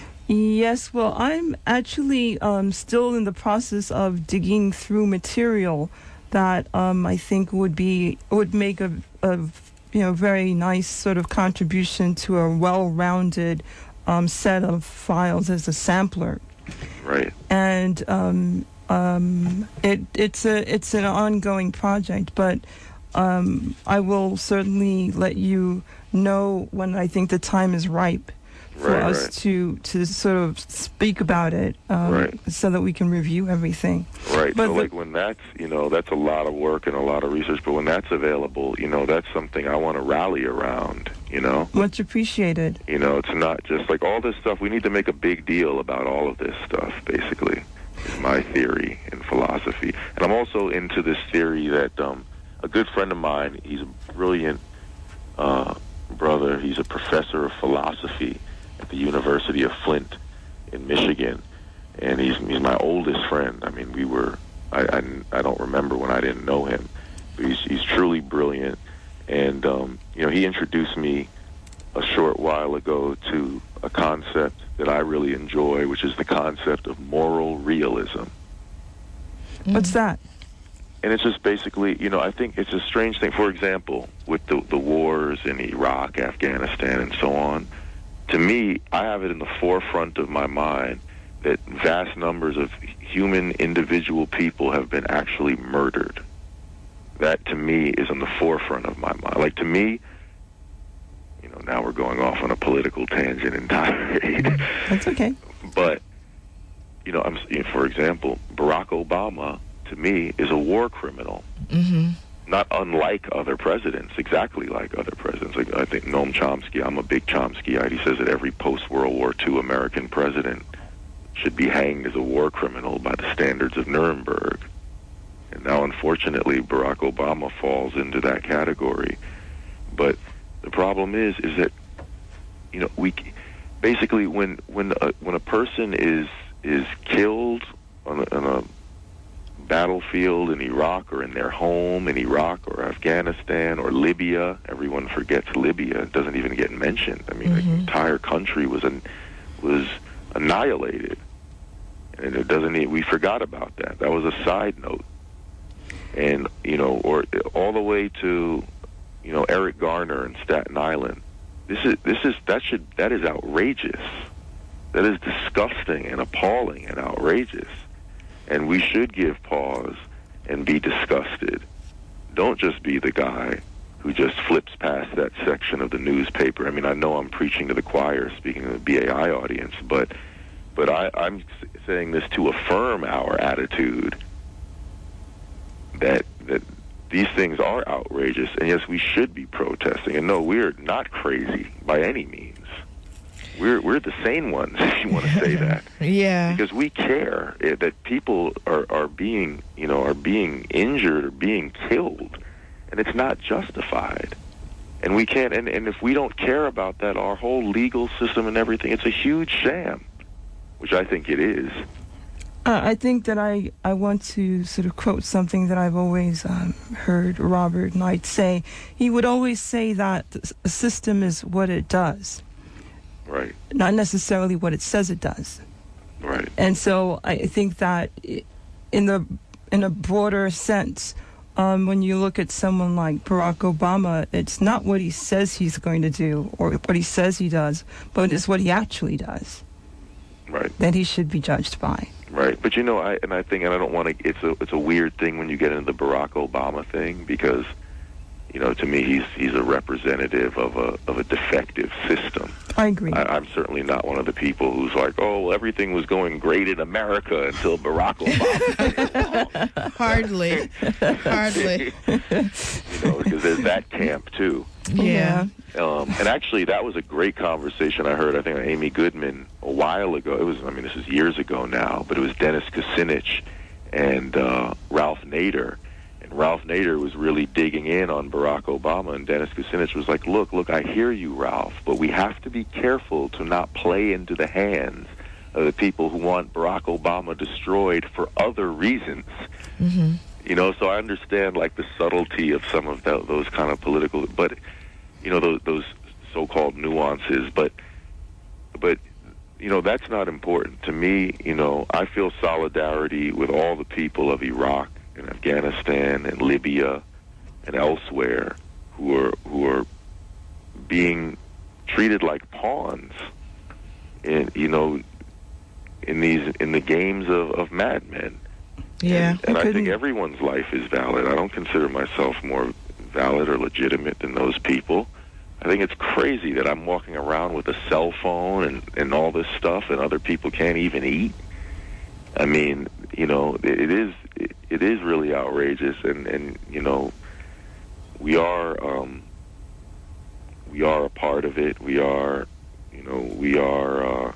Yes, well, I'm actually um, still in the process of digging through material that um, I think would be would make a, a you know very nice sort of contribution to a well-rounded um, set of files as a sampler. Right. And um, um, it it's a it's an ongoing project, but um, I will certainly let you know when I think the time is ripe for Right, us right. to to sort of speak about it, um, Right. so that we can review everything. Right. But so, the- like, when that's, you know, that's a lot of work and a lot of research, but when that's available, you know, that's something I want to rally around, you know? Much appreciated. You know, it's not just, like, all this stuff, we need to make a big deal about all of this stuff, basically, is my theory and philosophy. And I'm also into this theory that um, a good friend of mine, he's a brilliant uh, brother, he's a professor of philosophy at the University of Flint in Michigan, and he's he's my oldest friend. I mean, we were, I, I, I don't remember when I didn't know him, but he's, he's truly brilliant, and, um, you know, he introduced me a short while ago to a concept that I really enjoy, which is the concept of moral realism. What's that? And it's just basically, you know, I think it's a strange thing. For example, with the, the wars in Iraq, Afghanistan, and so on, to me, I have it in the forefront of my mind that vast numbers of human individual people have been actually murdered. That, to me, is in the forefront of my mind. Like, to me, you know, now we're going off on a political tangent entirely. That's okay. But, you know, I'm, you know, for example, Barack Obama, to me, is a war criminal. Mm-hmm. Not unlike other presidents, exactly like other presidents. Like, I think Noam Chomsky, I'm a big Chomskyite. He says that every post-World War Two American president should be hanged as a war criminal by the standards of Nuremberg. And now, unfortunately, Barack Obama falls into that category. But the problem is, is that, you know, we basically when when a, when a person is is killed on a, on a battlefield in Iraq or in their home in Iraq or Afghanistan or Libya. Everyone forgets Libya. It doesn't even get mentioned. I mean, Mhm. the entire country was an, was annihilated. And it doesn't e- we forgot about that. That was a side note. And, you know, or all the way to, you know, Eric Garner in Staten Island. This is this is that should that is outrageous. That is disgusting and appalling and outrageous. And we should give pause and be disgusted. Don't just be the guy who just flips past that section of the newspaper. I mean, I know I'm preaching to the choir, speaking to the B A I audience, but but I, I'm saying this to affirm our attitude that that these things are outrageous, and yes, we should be protesting. And no, we're not crazy by any means. We're we're the sane ones, if you want to say that. Yeah. Because we care eh, that people are, are being, you know, are being injured or being killed, and it's not justified. And we can't, and, and if we don't care about that, our whole legal system and everything, it's a huge sham, which I think it is. Uh, I think that I, I want to sort of quote something that I've always um, heard Robert Knight say. He would always say that a system is what it does, Right, not necessarily what it says it does. right. And so I think that i- in the in a broader sense, um, when you look at someone like Barack Obama, it's not what he says he's going to do or what he says he does, but it's what he actually does Right, that he should be judged by. Right, but you know, I and I think, and I don't want to. It's a it's a weird thing when you get into the Barack Obama thing because, you know, to me he's he's a representative of a of a defective system. I agree. I, I'm certainly not one of the people who's like, oh, well, everything was going great in America until Barack Obama. Hardly, hardly. You know, because there's that camp too. Yeah. Um, and actually, that was a great conversation I heard, I think, on Amy Goodman a while ago. It was, I mean, this is years ago now, but it was Dennis Kucinich and uh, Ralph Nader. And Ralph Nader was really digging in on Barack Obama, and Dennis Kucinich was like, look, look, I hear you, Ralph, but we have to be careful to not play into the hands of the people who want Barack Obama destroyed for other reasons. Mm-hmm. You know, so I understand, like, the subtlety of some of the, those kind of political, but, you know, those, those so-called nuances, but, but, you know, that's not important. To me, you know, I feel solidarity with all the people of Iraq and Afghanistan and Libya and elsewhere who are, who are being treated like pawns in, you know, in these, in the games of, of madmen. Yeah. And, and I think everyone's life is valid. I don't consider myself more valid or legitimate than those people. I think it's crazy that I'm walking around with a cell phone and, and all this stuff, and other people can't even eat. I mean, you know, it, it is it, it is really outrageous, and, and you know, we are um, we are a part of it. We are, you know, we are uh,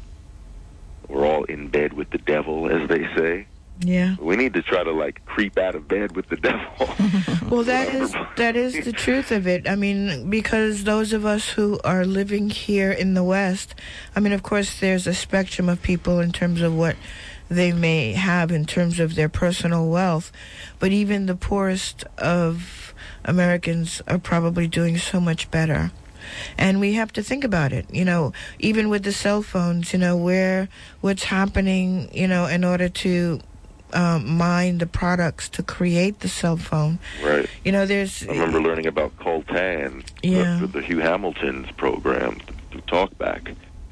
we're all in bed with the devil, as they say. Yeah. We need to try to, like, creep out of bed with the devil. Well, that is that is the truth of it. I mean, because those of us who are living here in the West, I mean, of course, there's a spectrum of people in terms of what they may have in terms of their personal wealth, but even the poorest of Americans are probably doing so much better. And we have to think about it, you know, even with the cell phones, you know, where what's happening, you know, in order to Um, mine the products to create the cell phone. Right. You know, there's... I remember learning about coltan, yeah. the, the Hugh Hamilton's program through Talkback.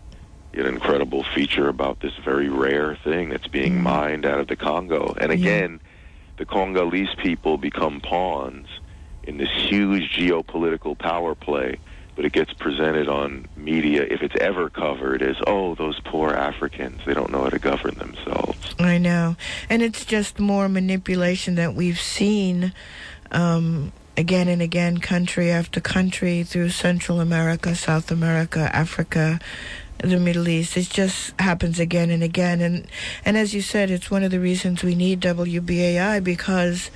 He had an incredible feature about this very rare thing that's being mm. mined out of the Congo. And again, yeah. the Congolese people become pawns in this huge geopolitical power play, but it gets presented on media, if it's ever covered, as, oh, those poor Africans, they don't know how to govern themselves. I know. And it's just more manipulation that we've seen um, again and again, country after country, through Central America, South America, Africa, the Middle East. It just happens again and again. And, and as you said, it's one of the reasons we need W B A I, because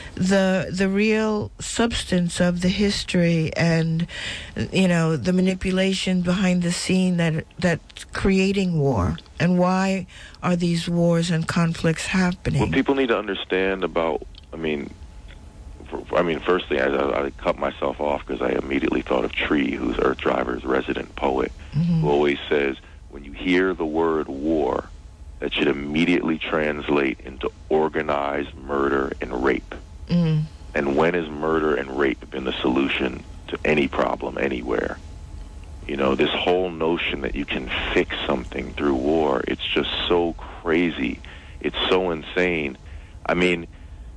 the the real substance of the history and, you know, the manipulation behind the scene that that's creating war, and why are these wars and conflicts happening? What people need to understand about, I mean, for, I mean, first thing, I, I cut myself off because I immediately thought of Tree, who's Earth Driver's resident poet, mm-hmm. who always says, when you hear the word war, that should immediately translate into organized murder and rape. Mm. And when has murder and rape been the solution to any problem anywhere? You know, this whole notion that you can fix something through war, it's just so crazy. It's so insane. I mean,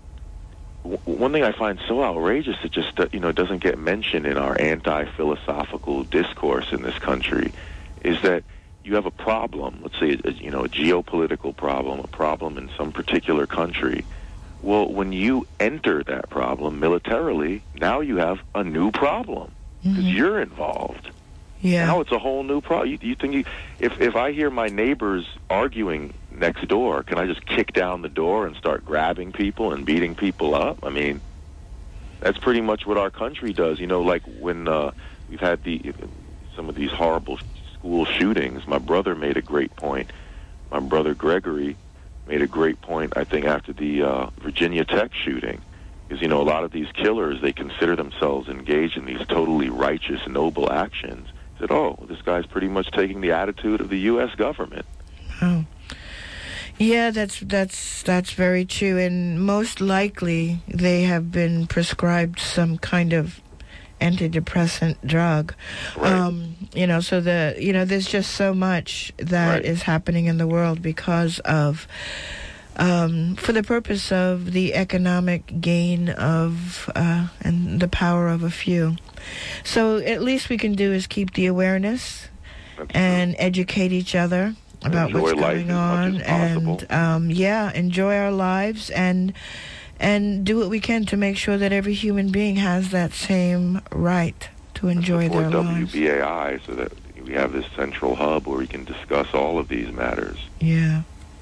w- one thing I find so outrageous, it just, uh, you know, doesn't get mentioned in our anti-philosophical discourse in this country, is that you have a problem, let's say, a, you know, a geopolitical problem, a problem in some particular country. Well, when you enter that problem militarily, now you have a new problem because mm-hmm. you're involved. Yeah. Now it's a whole new problem. You, you think you, if if I hear my neighbors arguing next door, can I just kick down the door and start grabbing people and beating people up? I mean, that's pretty much what our country does. You know, like when uh, we've had the some of these horrible school shootings. My brother made a great point. My brother Gregory made a great point, I think, after the uh, Virginia Tech shooting, is, you know, a lot of these killers, they consider themselves engaged in these totally righteous, noble actions. He said, oh, this guy's pretty much taking the attitude of the U S government. Oh. Yeah, that's that's that's very true, and most likely they have been prescribed some kind of antidepressant drug. Right. Um, you know, so the you know, there's just so much that right. is happening in the world because of um, for the purpose of the economic gain of uh, and the power of a few. So at least we can do is keep the awareness and educate each other about enjoy what's life going as on, much as possible. and um, yeah, enjoy our lives and and do what we can to make sure that every human being has that same right to enjoy Support their W lives. B A I so that we have this central hub where we can discuss all of these matters. Yeah,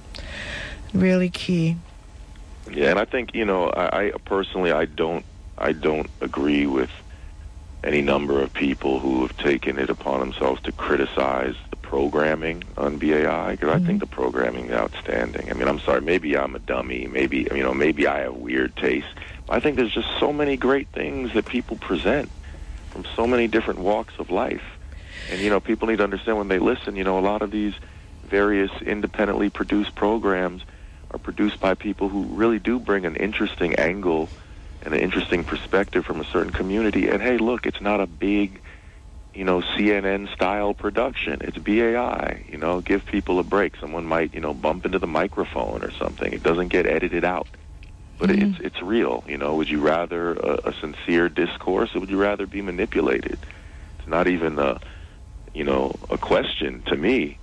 really key. Yeah, and I think, you know, I, I personally, I don't, I don't agree with any number of people who have taken it upon themselves to criticize the programming on B A I, because mm-hmm. I think the programming is outstanding. I mean, I'm sorry, maybe I'm a dummy, maybe, you know, maybe I have weird taste. I think there's just so many great things that people present from so many different walks of life. And, you know, people need to understand when they listen, you know, a lot of these various independently produced programs are produced by people who really do bring an interesting angle and an interesting perspective from a certain community. And, hey, look, it's not a big, you know, C N N-style production. It's B A I, you know, give people a break. Someone might, you know, bump into the microphone or something. It doesn't get edited out. But mm-hmm. it's it's real, you know. Would you rather a, a sincere discourse, or would you rather be manipulated? It's not even a, you know, a question to me.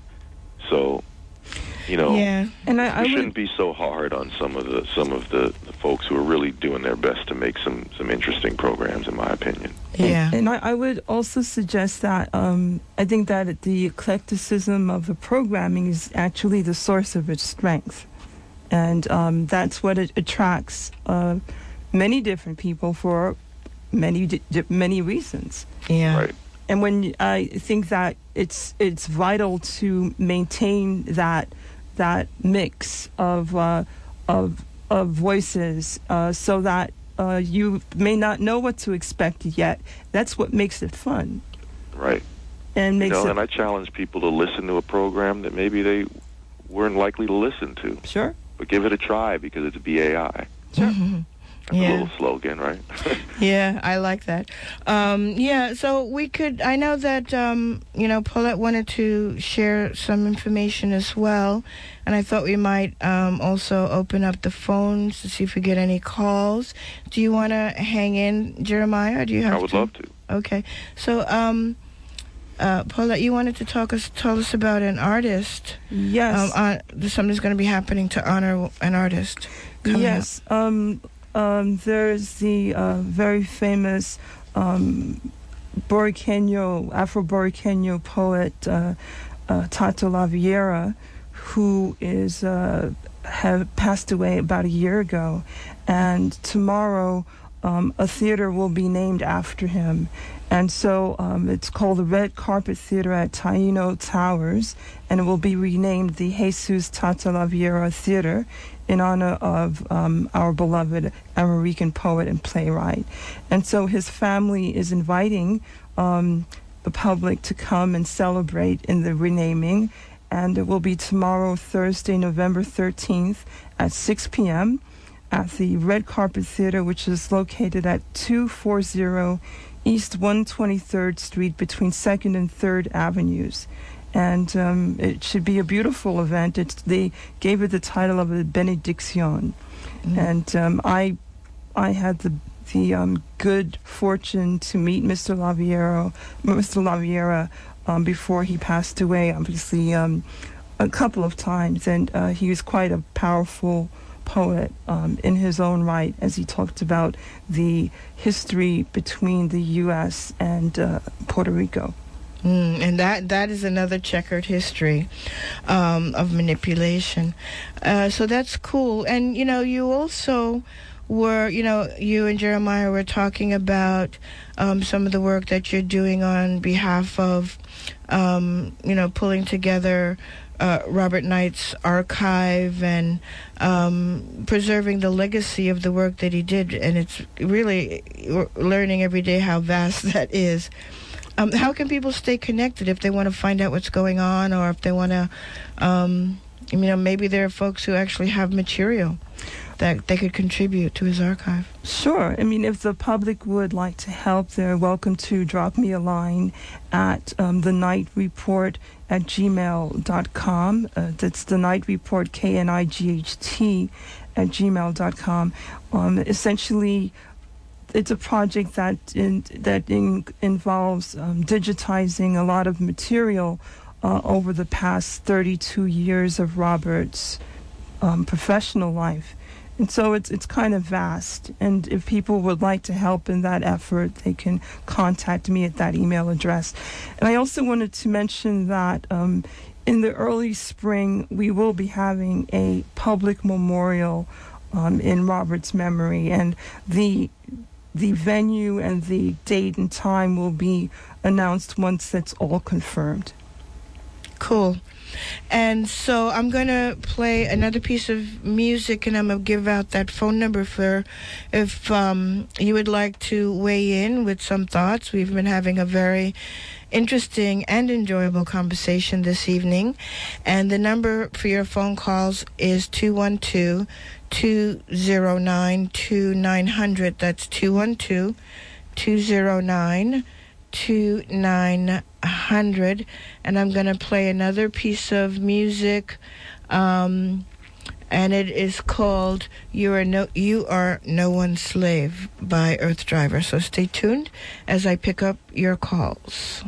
So, you know, yeah. and I, I we shouldn't would... be so hard on some of the some of the, the folks who are really doing their best to make some, some interesting programs, in my opinion. Yeah, and, and I, I would also suggest that um, I think that the eclecticism of the programming is actually the source of its strength. And um, that's what it attracts uh, many different people for many di- many reasons. Yeah. Right. And when I think that it's it's vital to maintain that that mix of uh, of of voices, uh, so that uh, you may not know what to expect yet. That's what makes it fun. Right. And makes you know, it. And I challenge people to listen to a program that maybe they weren't likely to listen to. Sure. But give it a try because it's B A I. Sure. Mm-hmm. That's Yeah. a little slogan, right? Yeah, I like that. Um, yeah, so we could, I know that, um, you know, Paulette wanted to share some information as well, and I thought we might um, also open up the phones to see if we get any calls. Do you want to hang in, Jeremiah, or do you have to? I would love to. Okay. So, um, uh, Paulette, you wanted to talk us, tell us about an artist. Yes. Um, uh, something's going to be happening to honor an artist. Yes. Um, um, there's the uh, very famous um, Boriqueño, Afro-Boriqueño poet uh, uh, Tato Laviera, who is uh, have passed away about a year ago, and tomorrow um, a theater will be named after him. And so um, it's called the Red Carpet Theater at Taino Towers, and it will be renamed the Jesus Tato Laviera Theater in honor of um, our beloved American poet and playwright. And so his family is inviting um, the public to come and celebrate in the renaming, and it will be tomorrow, Thursday, November thirteenth at six p.m. at the Red Carpet Theater, which is located at two forty East one hundred twenty-third Street between second and third Avenues. And um, it should be a beautiful event. It's, they gave it the title of a benediction. Mm. And um, I I had the the um, good fortune to meet Mister Laviera, Mister Laviera um, before he passed away, obviously, um, a couple of times. And uh, he was quite a powerful poet um, in his own right, as he talked about the history between the U S and uh, Puerto Rico. Mm, and that, that is another checkered history um, of manipulation. Uh, so that's cool. And, you know, you also were, you know, you and Jeremiah were talking about um, some of the work that you're doing on behalf of, um, you know, pulling together uh, Robert Knight's archive and um, preserving the legacy of the work that he did. And it's really we're learning every day how vast that is. Um, how can people stay connected if they want to find out what's going on, or if they want to, um, you know, maybe there are folks who actually have material that they could contribute to his archive? Sure. I mean, if the public would like to help, they're welcome to drop me a line at um, the night report at gmail dot com. Uh, that's the night report, K N I G H T, at gmail dot com. Um, essentially, it's a project that in, that in, involves um, digitizing a lot of material uh, over the past thirty-two years of Robert's um, professional life. And so it's it's kind of vast. And if people would like to help in that effort, they can contact me at that email address. And I also wanted to mention that um, in the early spring, we will be having a public memorial um, in Robert's memory. And the the venue and the date and time will be announced once that's all confirmed. Cool. And so I'm going to play another piece of music, and I'm going to give out that phone number for if um, you would like to weigh in with some thoughts. We've been having a very interesting and enjoyable conversation this evening. And the number for your phone calls is two one two, two zero nine, two nine zero zero. That's two one two, two zero nine, two nine zero zero. And I'm going to play another piece of music, um, and it is called "You Are No You Are No One's Slave" by Earth Driver. So stay tuned as I pick up your calls.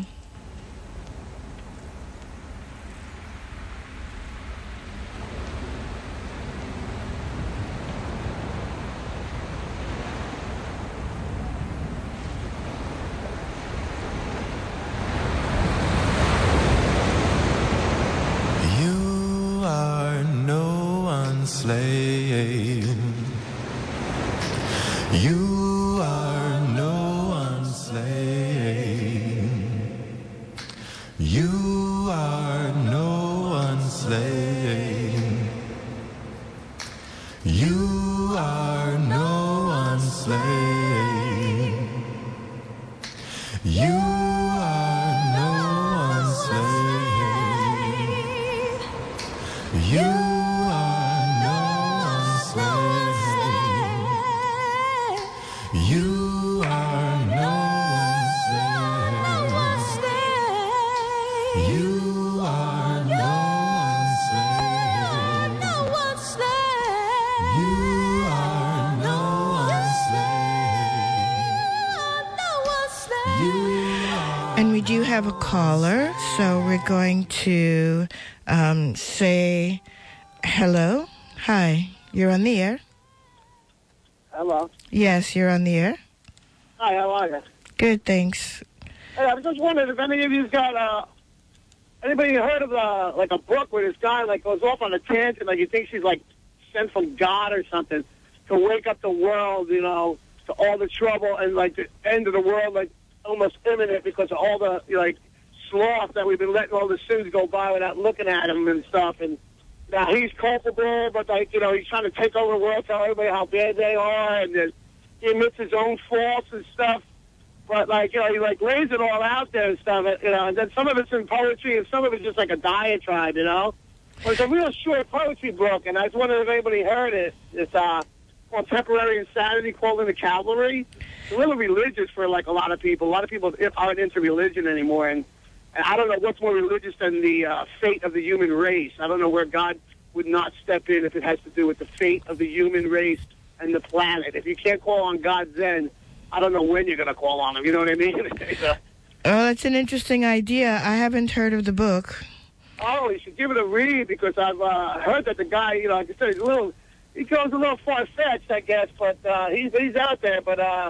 Slave. You are no one's slave. You are no one's slave. You are no one's slave. You are no one's slave. You do have a caller, so we're going to um, say hello. Hi, you're on the air. Hello. Yes, you're on the air. Hi, how are you? Good, thanks. Hey, I was just wondering if any of you's got, uh, anybody heard of, uh, like, a book where this guy, like, goes off on a tangent, like, he thinks he's, like, sent from God or something to wake up the world, you know, to all the trouble and, like, the end of the world, like, almost imminent because of all the, like, sloth that we've been letting all the sins go by without looking at him and stuff. And now he's culpable, but, like, you know, he's trying to take over the world, tell everybody how bad they are, and then he admits his own faults and stuff. But, like, you know, he, like, lays it all out there and stuff, you know, and then some of it's in poetry and some of it's just like a diatribe, you know. But it's a real short poetry book, and I was wondering if anybody heard it. It's, uh, called Temporary Insanity, called in the Cavalry. It's really religious for, like, a lot of people. A lot of people aren't into religion anymore, and, and I don't know what's more religious than the uh, fate of the human race. I don't know where God would not step in if it has to do with the fate of the human race and the planet. If you can't call on God then, I don't know when you're going to call on him. You know what I mean? Oh, that's an interesting idea. I haven't heard of the book. Oh, you should give it a read because I've uh, heard that the guy, you know, like I said, he's a little, he goes a little far-fetched, I guess, but uh, he's he's out there. But uh,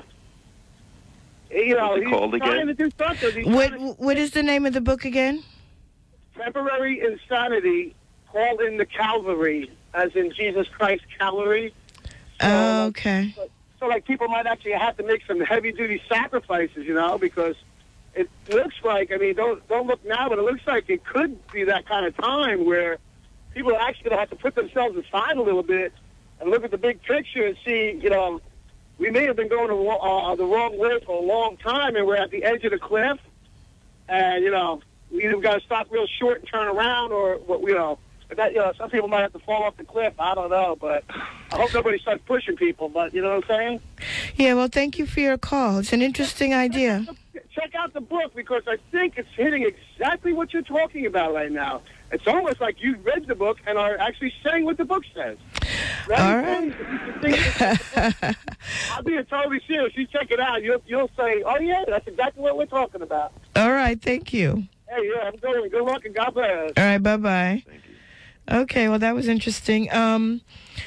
you know, he's called trying again? to do something. He's What trying to- What is the name of the book again? Temporary Insanity, called in the Calvary, as in Jesus Christ Calvary. So, Oh, okay. So, so, like, people might actually have to make some heavy-duty sacrifices, you know, because it looks like, I mean, don't don't look now, but it looks like it could be that kind of time where people are actually going to have to put themselves aside a little bit and look at the big picture and see, you know, we may have been going the, uh, the wrong way for a long time, and we're at the edge of the cliff, and, you know, we either got to stop real short and turn around, or, what you know, that, you know, some people might have to fall off the cliff. I don't know, but I hope nobody starts pushing people. But you know what I'm saying? Yeah, well, thank you for your call. It's an interesting idea. Check out the book, because I think it's hitting exactly what you're talking about right now. It's almost like you read the book and are actually saying what the book says. Right? All right. I'll be totally serious. You check it out. You'll, you'll say, oh, yeah, that's exactly what we're talking about. All right, thank you. Hey, yeah, I'm going. Good luck and God bless. All right, bye-bye. Thank you. Okay, well, that was interesting. Um,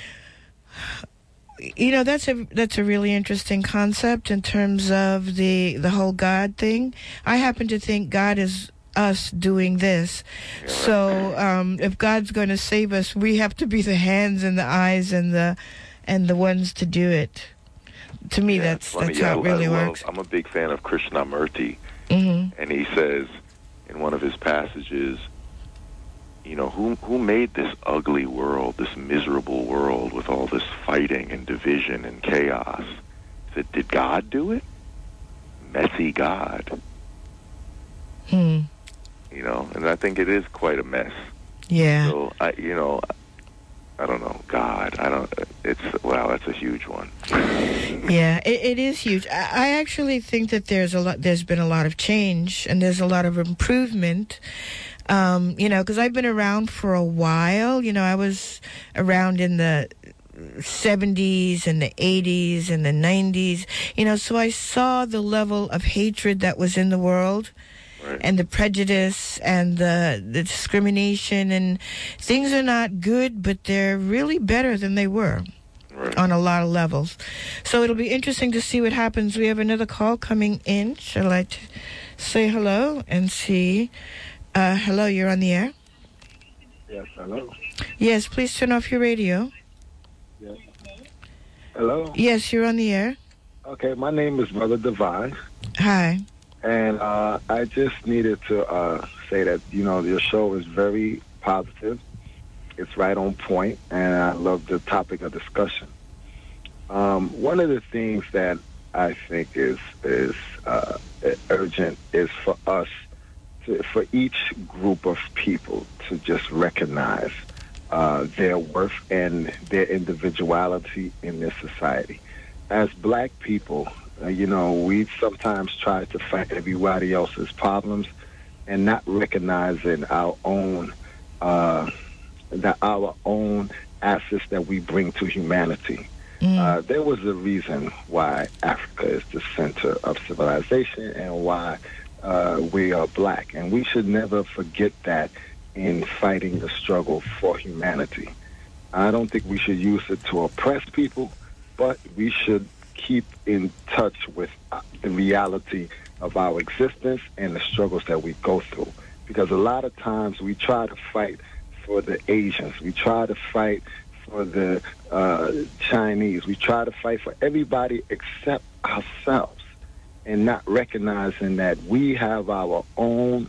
you know, that's a that's a really interesting concept in terms of the the whole God thing. I happen to think God is us doing this. So um, if God's going to save us, we have to be the hands and the eyes and the and the ones to do it. To me, Yeah, that's funny. that's yeah, how it really I love, works. I'm a big fan of Krishnamurti, Mm-hmm. and he says in one of his passages, you know, who who made this ugly world, this miserable world with all this fighting and division and chaos? He said, did God do it? Messy God. Hmm. You know, and I think it is quite a mess. Yeah. So, I, you know, I don't know, God, I don't, it's, wow, that's a huge one. Yeah, it, it is huge. I, I actually think that there's a lot, there's been a lot of change and there's a lot of improvement. Um, you know, because I've been around for a while. You know, I was around in the seventies and the eighties and the nineties. You know, so I saw the level of hatred that was in the world. Right. And the prejudice and the, the discrimination, and things are not good, but they're really better than they were. Right. On a lot of levels. So it'll be interesting to see what happens. We have another call coming in. Shall I t- say hello and see? Uh, hello, you're on the air. Yes, hello. Yes, please turn off your radio. Yes. Hello? Yes, you're on the air. Okay, my name is Brother Divine. Hi. And uh, I just needed to uh, say that, you know, your show is very positive. It's right on point, and I love the topic of discussion. Um, one of the things that I think is is uh, urgent is for us, to, for each group of people to just recognize uh, their worth and their individuality in this society. As black people, Uh, you know, we sometimes try to fight everybody else's problems and not recognizing our own, uh, that our own assets that we bring to humanity. Mm. Uh, there was a reason why Africa is the center of civilization and why uh, we are black, and we should never forget that in fighting the struggle for humanity. I don't think we should use it to oppress people, but we should keep in touch with the reality of our existence and the struggles that we go through. Because a lot of times we try to fight for the Asians, we try to fight for the uh, Chinese, we try to fight for everybody except ourselves, and not recognizing that we have our own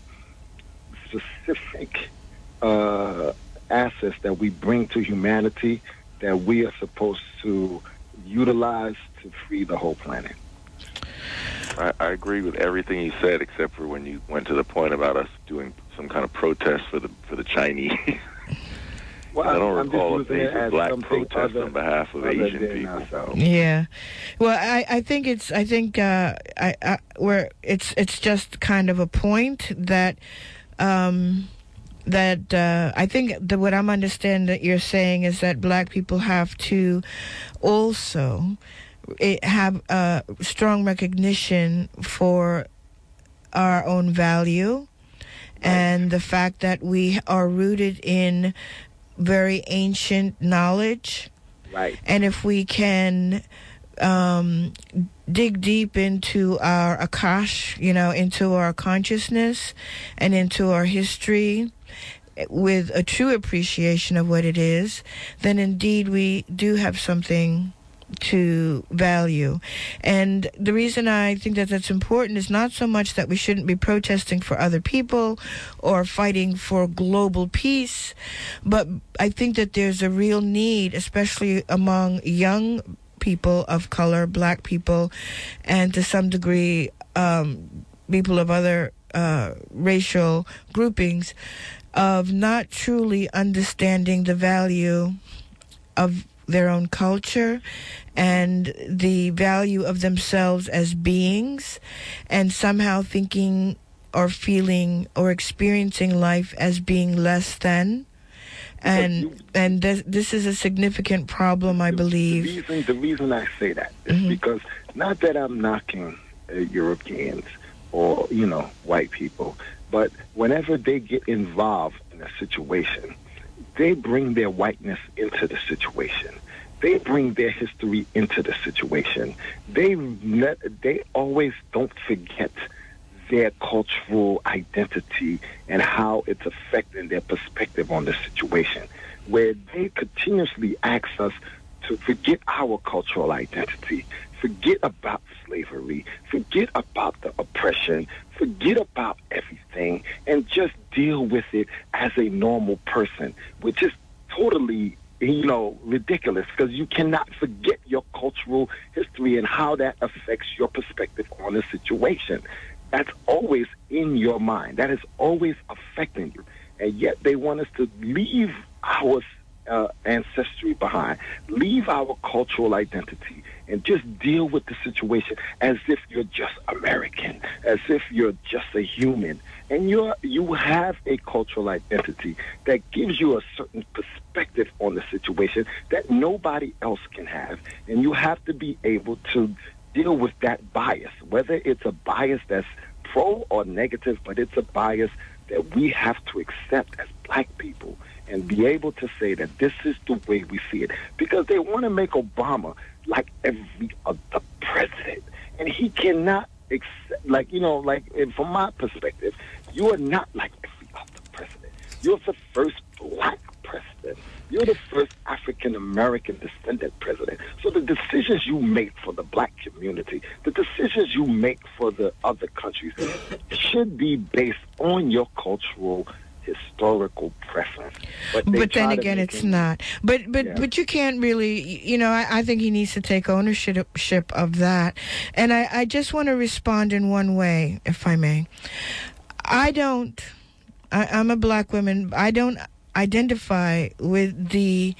specific uh, assets that we bring to humanity that we are supposed to utilize to free the whole planet. I, I agree with everything you said, except for when you went to the point about us doing some kind of protest for the for the Chinese. Well, I don't I'm recall a just using it major as black something protest other- on behalf of other Asian than people. ourselves. Yeah, well, I, I think it's I think uh, I, I where it's it's just kind of a point that um, that uh, I think that what I'm understanding that you're saying is that black people have to also it, have a strong recognition for our own value, and the fact that we are rooted in very ancient knowledge. Right. And if we can um, dig deep into our Akash, you know, into our consciousness and into our history with a true appreciation of what it is, then indeed we do have something to value. And the reason I think that that's important is not so much that we shouldn't be protesting for other people or fighting for global peace, but I think that there's a real need, especially among young people of color, black people, and to some degree um, people of other uh, racial groupings, of not truly understanding the value of their own culture and the value of themselves as beings, and somehow thinking or feeling or experiencing life as being less than. And and this, this is a significant problem, I believe. The reason, the reason I say that is mm-hmm. because, not that I'm knocking uh, Europeans or, you know, white people, but whenever they get involved in a situation, they bring their whiteness into the situation. They bring their history into the situation. They they always don't forget their cultural identity and how it's affecting their perspective on the situation, where they continuously ask us to forget our cultural identity, forget about slavery, forget about the oppression, forget about everything, and just deal with it as a normal person, which is totally, you know, ridiculous, because you cannot forget your cultural history and how that affects your perspective on the situation. That's always in your mind. That is always affecting you. And yet they want us to leave our uh, ancestry behind, leave our cultural identity, and just deal with the situation as if you're just American, as if you're just a human. And you're, you have a cultural identity that gives you a certain perspective on the situation that nobody else can have. And you have to be able to deal with that bias, whether it's a bias that's pro or negative, but it's a bias that we have to accept as black people and be able to say that this is the way we see it. Because they want to make Obama like every other president. And he cannot accept, like, you know, like, from my perspective, you are not like every other president. You're the first black president. You're the first African-American descendant president. So the decisions you make for the black community, the decisions you make for the other countries, should be based on your cultural, historical preference. But, but then again, it's it, not. But but yeah. but you can't really, you know, I, I think he needs to take ownership of that. And I, I just want to respond in one way, if I may. I don't, I, I'm a black woman, I don't identify with the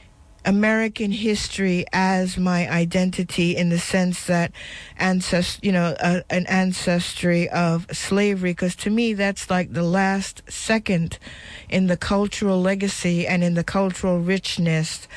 American history as my identity in the sense that ancest- you know, uh, an ancestry of slavery, because to me that's like the last second in the cultural legacy and in the cultural richness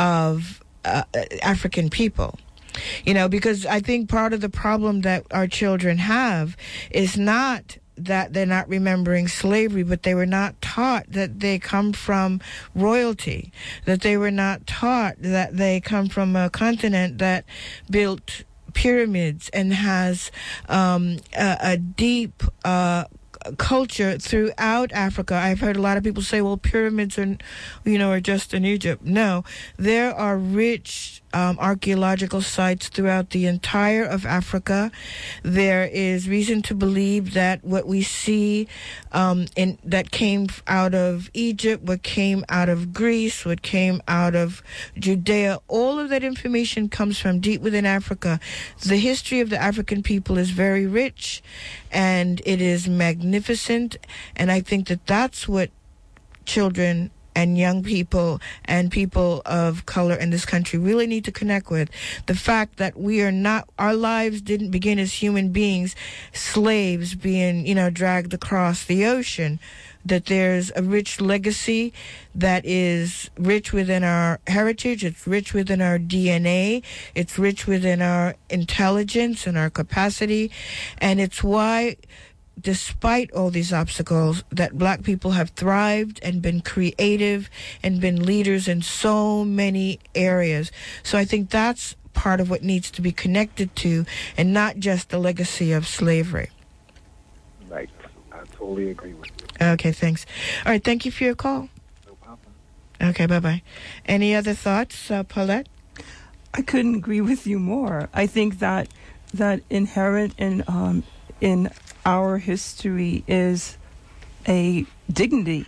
of uh, African people. You know, because I think part of the problem that our children have is not that they're not remembering slavery, but they were not taught that they come from royalty, that they were not taught that they come from a continent that built pyramids and has um, a, a deep uh, culture throughout Africa. I've heard a lot of people say, well, pyramids are, you know, are just in Egypt. No, there are rich Um, archaeological sites throughout the entire of Africa. There is reason to believe that what we see um, in that came out of Egypt, what came out of Greece, what came out of Judea, all of that information comes from deep within Africa. The history of the African people is very rich, and it is magnificent, and I think that that's what children and young people and people of color in this country really need to connect with. The fact that we are not, our lives didn't begin as human beings, slaves being, you know, dragged across the ocean, that there's a rich legacy that is rich within our heritage, it's rich within our D N A, it's rich within our intelligence and our capacity, and it's why, despite all these obstacles, that black people have thrived and been creative and been leaders in so many areas. So I think that's part of what needs to be connected to, and not just the legacy of slavery. Right. I totally agree with you. Okay, thanks. All right, thank you for your call. No problem. Okay, bye-bye. Any other thoughts, uh, Paulette? I couldn't agree with you more. I think that that inherent in um, in our history is a dignity,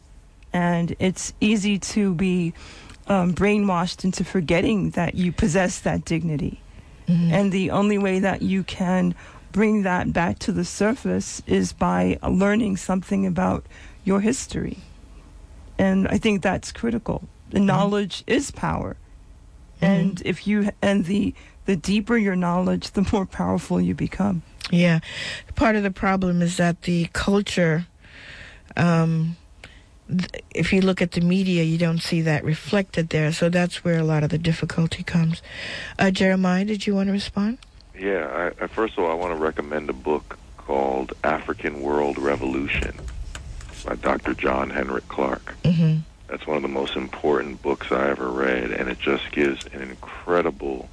and it's easy to be um, brainwashed into forgetting that you possess that dignity. Mm-hmm. And the only way that you can bring that back to the surface is by learning something about your history. And I think that's critical. The knowledge is power. Mm-hmm. And if you and the the deeper your knowledge, the more powerful you become. Yeah. Part of the problem is that the culture, um, th- if you look at the media, you don't see that reflected there. So that's where a lot of the difficulty comes. Uh, Jeremiah, did you want to respond? Yeah. I, I, first of all, I want to recommend a book called African World Revolution by Doctor John Henrik Clarke. Mm-hmm. That's one of the most important books I ever read, and it just gives an incredible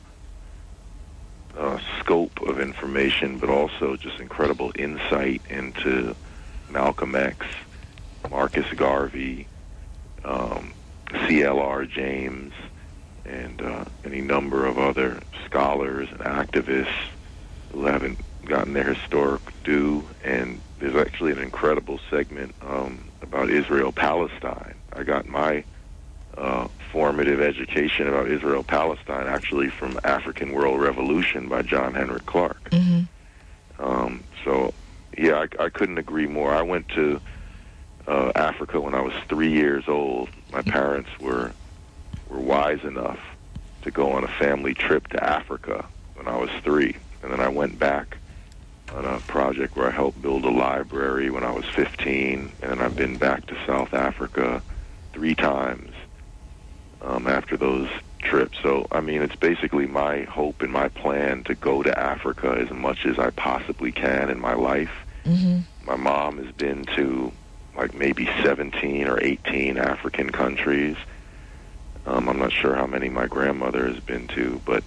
uh, scope of information, but also just incredible insight into Malcolm X, Marcus Garvey, um, C L R James, and uh, any number of other scholars and activists who haven't gotten their historic due. And there's actually an incredible segment um, about Israel-Palestine. I got my uh, formative education about Israel-Palestine actually from African World Revolution by John Henrik Clarke. Mm-hmm. Um, so, yeah, I, I couldn't agree more. I went to uh, Africa when I was three years old. My parents were were wise enough to go on a family trip to Africa when I was three. And then I went back on a project where I helped build a library when I was fifteen. And then I've been back to South Africa three times um, after those trips. So, I mean, it's basically my hope and my plan to go to Africa as much as I possibly can in my life. Mm-hmm. My mom has been to like maybe seventeen or eighteen African countries. Um, I'm not sure how many my grandmother has been to, but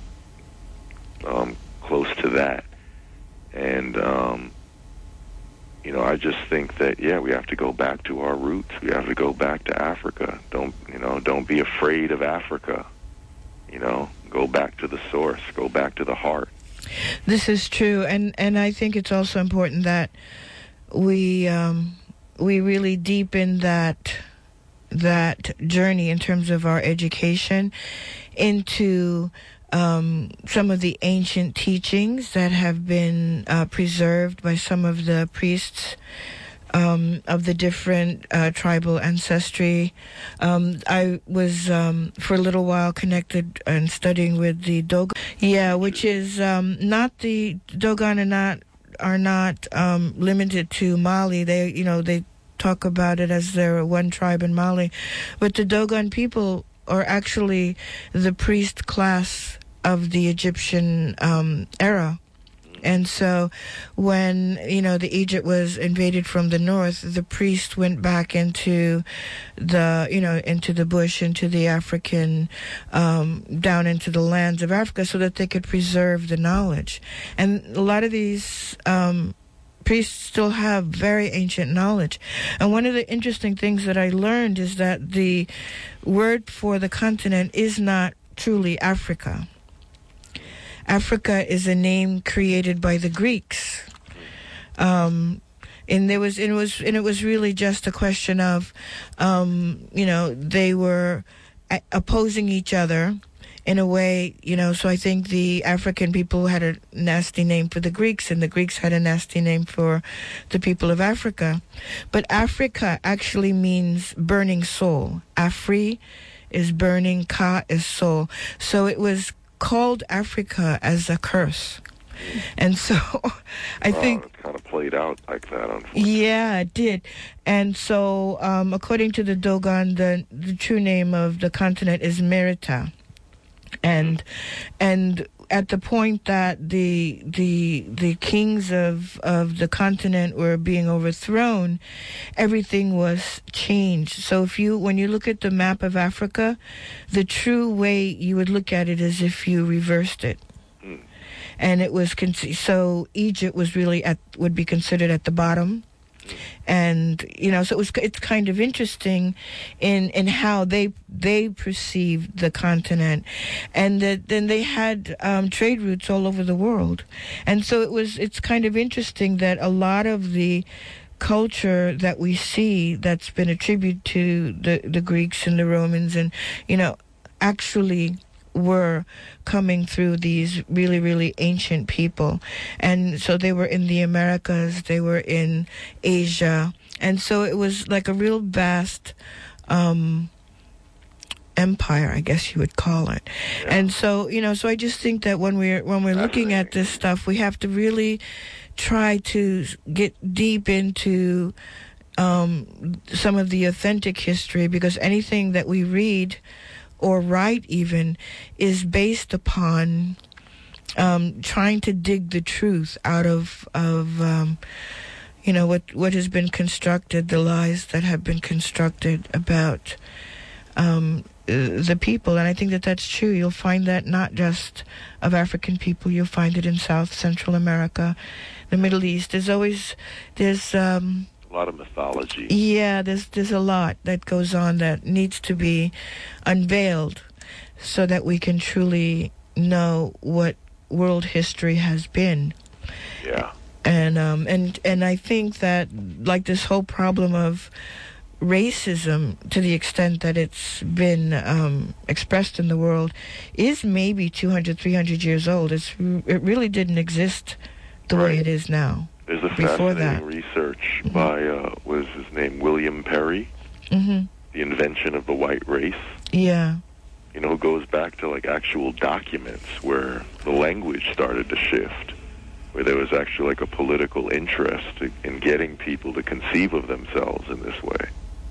um, close to that. And, um, you know, I just think that, yeah, we have to go back to our roots. We have to go back to Africa. Don't, you know, don't be afraid of Africa. You know, go back to the source. Go back to the heart. This is true. And, and I think it's also important that we um, we really deepen that that journey in terms of our education into um, some of the ancient teachings that have been uh, preserved by some of the priests um, of the different uh, tribal ancestry. Um, I was um, for a little while connected and studying with the Dogon. Yeah, which is um, not the Dogon are not are not um, limited to Mali. They, you know, they talk about it as their one tribe in Mali, but the Dogon people are actually the priest class of the Egyptian um, era. And so when, you know, the Egypt was invaded from the north, the priest went back into the, you know, into the bush, into the African, um, down into the lands of Africa so that they could preserve the knowledge. And a lot of these um, priests still have very ancient knowledge. And one of the interesting things that I learned is that the word for the continent is not truly Africa. Africa is a name created by the Greeks, um, and there was, and it was, and it was really just a question of, um, you know, they were a- opposing each other in a way, you know. So I think the African people had a nasty name for the Greeks, and the Greeks had a nasty name for the people of Africa. But Africa actually means burning soul. Afri is burning, Ka is soul. So it was called Africa as a curse. And so I wow, think it kind of played out like that, unfortunately. Yeah, it did. And so um, according to the Dogon, the, the true name of the continent is Merita. And and at the point that the the the kings of of the continent were being overthrown, everything was changed. So if you when you look at the map of Africa, the true way you would look at it is if you reversed it. Mm. And it was con- so Egypt was really at would be considered at the bottom. And you know, so it was it's kind of interesting in in how they they perceived the continent, and that then they had um, trade routes all over the world, and so it was it's kind of interesting that a lot of the culture that we see that's been attributed to the the Greeks and the Romans, and you know, actually were coming through these really, really ancient people. And so they were in the Americas, they were in Asia. And so it was like a real vast um, empire, I guess you would call it. Yeah. And so, you know, so I just think that when we're when we're looking at this stuff, we have to really try to get deep into um, some of the authentic history, because anything that we read or write even is based upon um, trying to dig the truth out of of um, you know what what has been constructed, the lies that have been constructed about um, the people. And I think that that's true. You'll find that not just of African people. You'll find it in South Central America, the Middle East. There's always there's um, a lot of mythology. Yeah, there's there's a lot that goes on that needs to be unveiled so that we can truly know what world history has been. Yeah. And um and and I think that, like, this whole problem of racism, to the extent that it's been um, expressed in the world, is maybe two hundred, three hundred years old. It's it really didn't exist the right. way it is now. There's a before fascinating that. research Mm-hmm. by uh, was his name William Perry, Mm-hmm. The Invention of the White Race. Yeah. You know, it goes back to like actual documents where the language started to shift, where there was actually like a political interest in getting people to conceive of themselves in this way.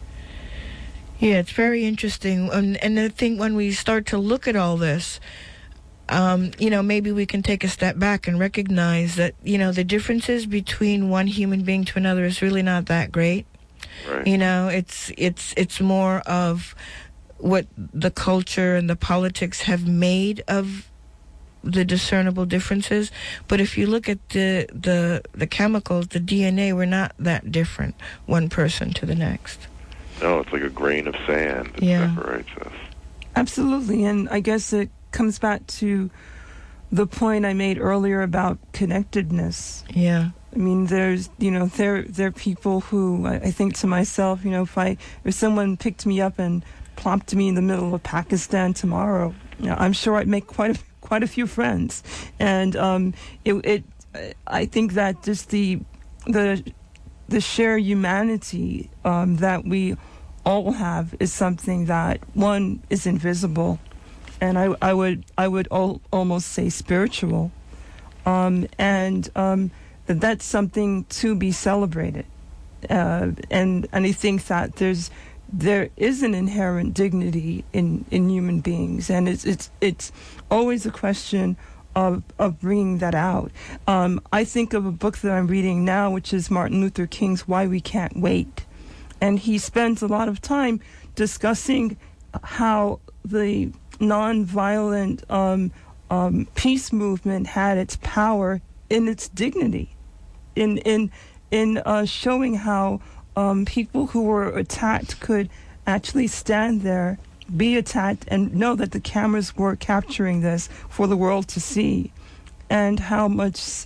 Yeah, it's very interesting. And, and I think when we start to look at all this, um, you know, maybe we can take a step back and recognize that, you know, the differences between one human being to another is really not that great. Right. You know, it's it's it's more of what the culture and the politics have made of the discernible differences. But if you look at the the the chemicals, the D N A, we're not that different, one person to the next. No, it's like a grain of sand that Yeah. separates us. Absolutely, and I guess it comes back to the point I made earlier about connectedness. Yeah. I mean, there's, you know, there there are people who I, I think to myself, you know, if I if someone picked me up and plopped me in the middle of Pakistan tomorrow, you know, I'm sure I'd make quite a quite a few friends, and um, it, it I think that just the the the shared humanity um, that we all have is something that, one, is invisible, and I I would I would al- almost say spiritual, um, and um, that's something to be celebrated, uh, and and I think that there's. There is an inherent dignity in, in human beings, and it's it's it's always a question of of bringing that out. Um, I think of a book that I'm reading now, which is Martin Luther King's "Why We Can't Wait," and he spends a lot of time discussing how the nonviolent um, um, peace movement had its power in its dignity, in in in uh, showing how. Um, people who were attacked could actually stand there, be attacked, and know that the cameras were capturing this for the world to see. And how much,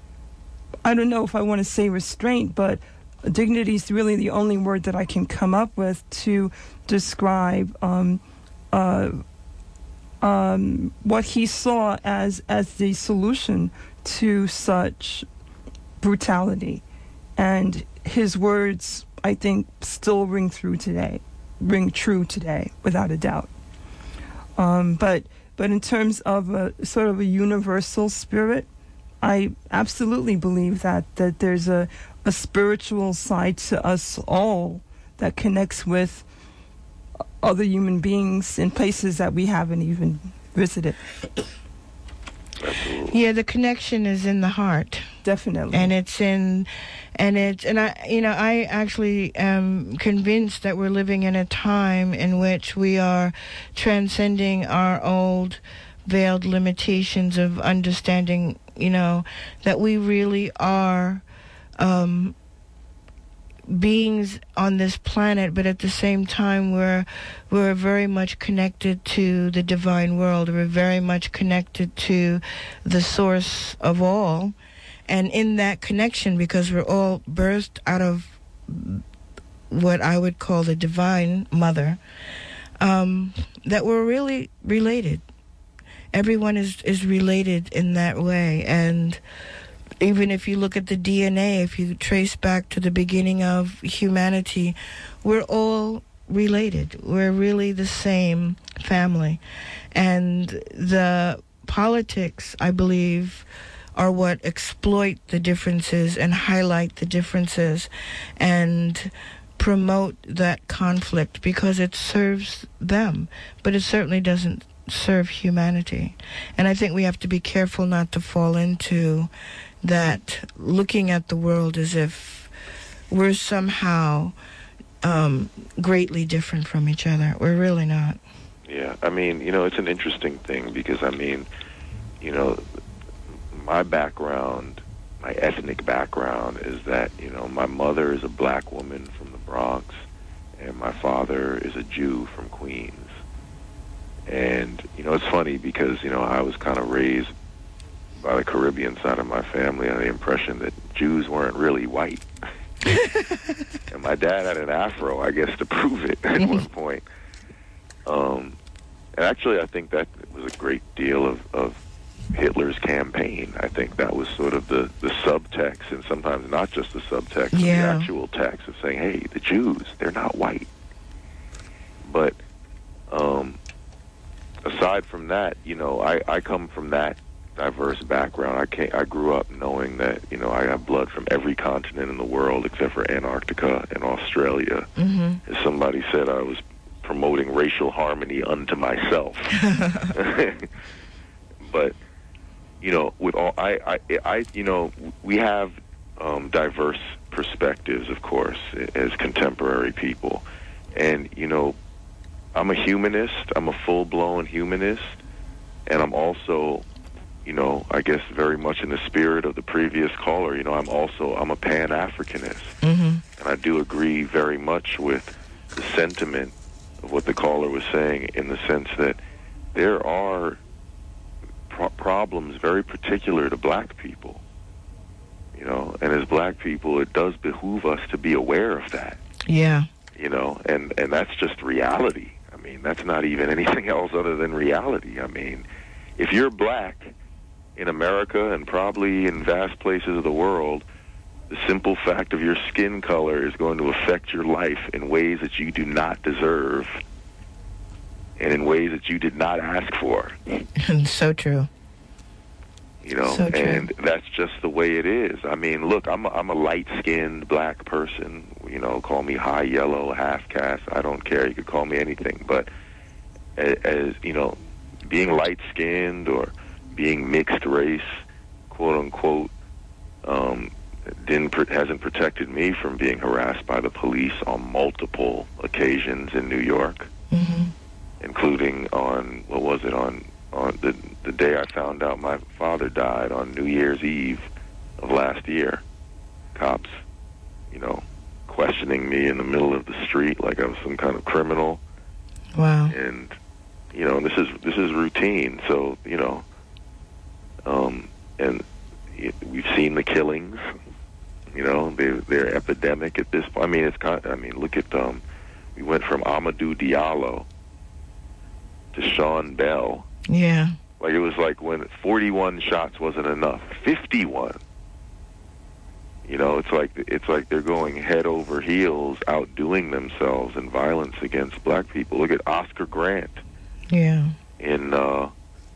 I don't know if I want to say restraint, but dignity is really the only word that I can come up with to describe um, uh, um, what he saw as, as the solution to such brutality. And his words, I think, still ring through today, ring true today, without a doubt. Um, but but in terms of a sort of a universal spirit, I absolutely believe that that there's a, a spiritual side to us all that connects with other human beings in places that we haven't even visited. Yeah, the connection is in the heart. Definitely. And it's in, and it's, and I, you know, I actually am convinced that we're living in a time in which we are transcending our old veiled limitations of understanding, you know, that we really are um, beings on this planet, but at the same time we're we're very much connected to the divine world. We're very much connected to the source of all. And in that connection, because we're all birthed out of what I would call the divine mother, um, that we're really related. everyone is, is related in that way. And even if you look at the D N A, if you trace back to the beginning of humanity, we're all related. We're really the same family. And the politics, I believe, are what exploit the differences and highlight the differences and promote that conflict because it serves them, but it certainly doesn't serve humanity. And I think we have to be careful not to fall into that, looking at the world as if we're somehow um, greatly different from each other. We're really not. Yeah, I mean, you know, it's an interesting thing because, I mean, you know, my background, my ethnic background is that, you know, my mother is a black woman from the Bronx, and my father is a Jew from Queens. And, you know, it's funny because, you know, I was kind of raised by the Caribbean side of my family under the impression that Jews weren't really white. And my dad had an afro, I guess, to prove it at one point. Um, and actually, I think that was a great deal of, of Hitler's campaign. I think that was sort of the, the subtext, and sometimes not just the subtext, yeah. but the actual text of saying, hey, the Jews, they're not white. But um, aside from that, you know, I, I come from that diverse background. I can't, I grew up knowing that, you know, I have blood from every continent in the world except for Antarctica and Australia. Mm-hmm. As somebody said, I was promoting racial harmony unto myself. But, you know, with all, I, I, I you know, we have um, diverse perspectives, of course, as contemporary people. And, you know, I'm a humanist. I'm a full-blown humanist. And I'm also, you know, I guess very much in the spirit of the previous caller, you know, I'm also, I'm a Pan-Africanist. Mm-hmm. And I do agree very much with the sentiment of what the caller was saying, in the sense that there are pro- problems very particular to black people, you know, and as black people, it does behoove us to be aware of that. Yeah. You know, and, and that's just reality. I mean, that's not even anything else other than reality. I mean, if you're black in America and probably in vast places of the world, the simple fact of your skin color is going to affect your life in ways that you do not deserve and in ways that you did not ask for. So true. You know, so true. And that's just the way it is. I mean, look, I'm a, I'm a light-skinned black person. You know, call me high yellow, half caste. I don't care. You could call me anything. But as, as you know, being light-skinned or being mixed race, quote unquote, um, didn't hasn't protected me from being harassed by the police on multiple occasions in New York, mm-hmm. including on what was it on on the the day I found out my father died on New Year's Eve of last year. Cops, you know, questioning me in the middle of the street like I was some kind of criminal. Wow. And you know, this is this is routine. So you know, um, and it, we've seen the killings. You know, they're, they're epidemic at this point. I mean, it's kind of, I mean, look at, um, we went from Amadou Diallo to Sean Bell. Yeah. Like, it was like when forty-one shots wasn't enough. fifty-one. You know, it's like, it's like they're going head over heels, outdoing themselves in violence against black people. Look at Oscar Grant. Yeah. In, uh,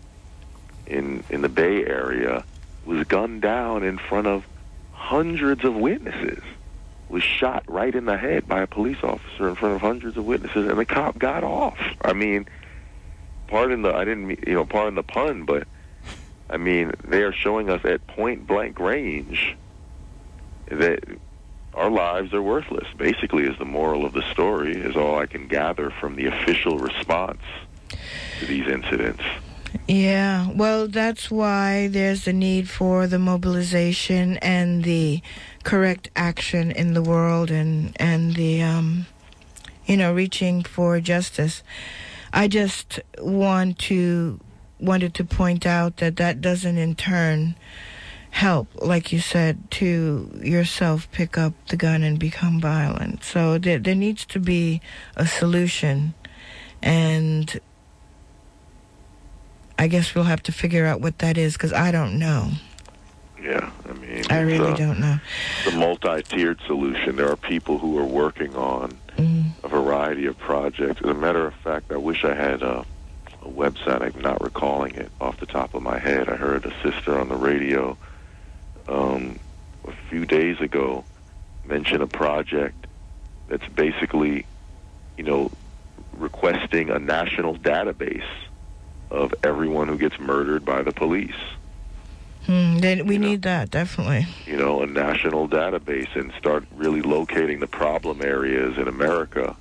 in, in the Bay Area, was gunned down in front of hundreds of witnesses, was shot right in the head by a police officer in front of hundreds of witnesses, and the cop got off. I mean, pardon the, I didn't mean, you know, pardon the pun, but, I mean, they are showing us at point-blank range that our lives are worthless, basically, is the moral of the story, is all I can gather from the official response to these incidents. Yeah, well, that's why there's the need for the mobilization and the correct action in the world, and and the um, you know, reaching for justice. I just want to wanted to point out that that doesn't in turn help, like you said, to yourself pick up the gun and become violent. So there there needs to be a solution, and I guess we'll have to figure out what that is, because I don't know. Yeah, I mean, I really uh, don't know. The multi-tiered solution. There are people who are working on mm. a variety of projects. As a matter of fact, I wish I had a, a website. I'm not recalling it off the top of my head. I heard a sister on the radio um, a few days ago mention a project that's basically, you know, requesting a national database of everyone who gets murdered by the police. Hmm, then we you know, need that, definitely. You know, a national database, and start really locating the problem areas in America.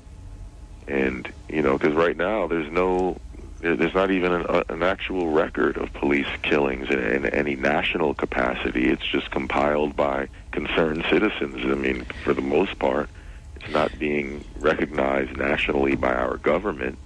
And, you know, because right now there's no, there's not even an, uh, an actual record of police killings in, in any national capacity. It's just compiled by concerned citizens. I mean, for the most part, it's not being recognized nationally by our government.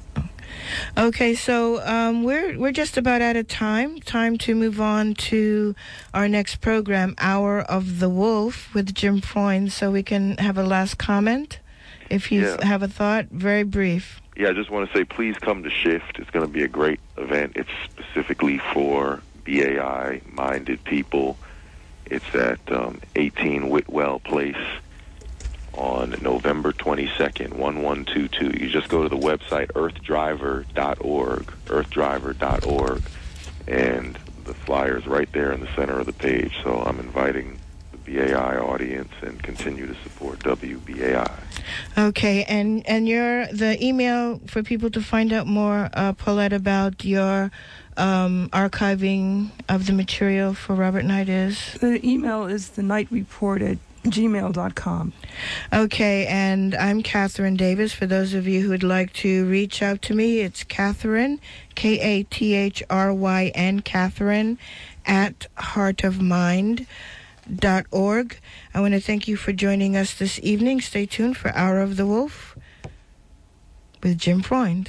Okay, so um, we're we're just about out of time. Time to move on to our next program, Hour of the Wolf, with Jim Freund. So we can have a last comment, if you Yeah. have a thought, very brief. Yeah, I just want to say, please come to Shift. It's going to be a great event. It's specifically for B A I-minded people. It's at um, eighteen Whitwell Place on November twenty-second, eleven twenty-two. You just go to the website earth driver dot org, earth driver dot org, and the flyer's right there in the center of the page. So I'm inviting the B A I audience, and continue to support W B A I. Okay, and and your the email for people to find out more, uh, Paulette, about your um, archiving of the material for Robert Knight is? The email is the Knight Report at gmail dot com. Okay, and I'm Catherine Davis. For those of you who would like to reach out to me, it's Catherine, K A T H R Y N, Catherine, at heart of mind dot org. I want to thank you for joining us this evening. Stay tuned for Hour of the Wolf with Jim Freund.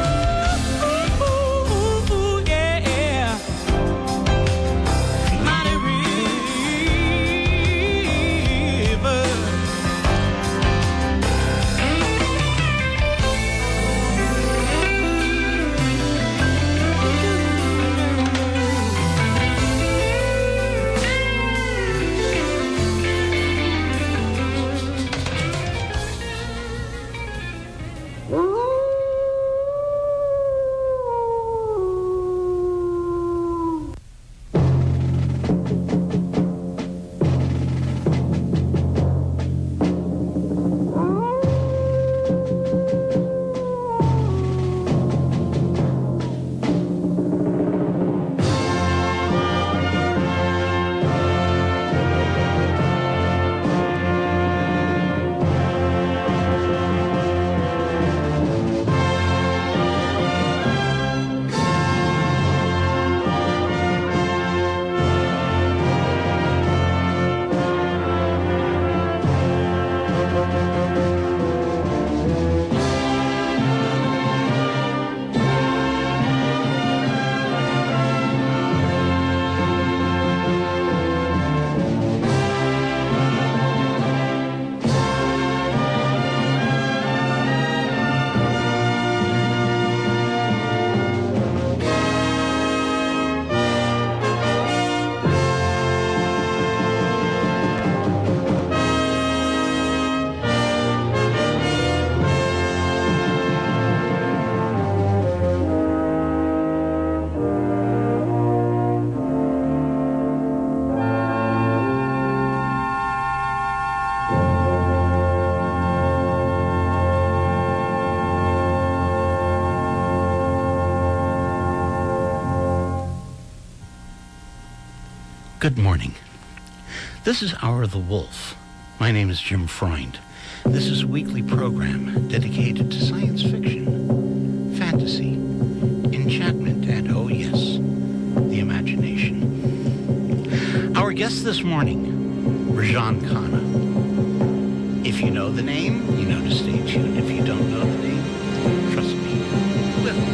Mighty Good morning. This is Hour of the Wolf. My name is Jim Freund. This is a weekly program dedicated to science fiction, fantasy, enchantment, and, oh yes, the imagination. Our guest this morning, Rajan Khanna. If you know the name, you know to stay tuned. If you don't know the name, trust me, you will.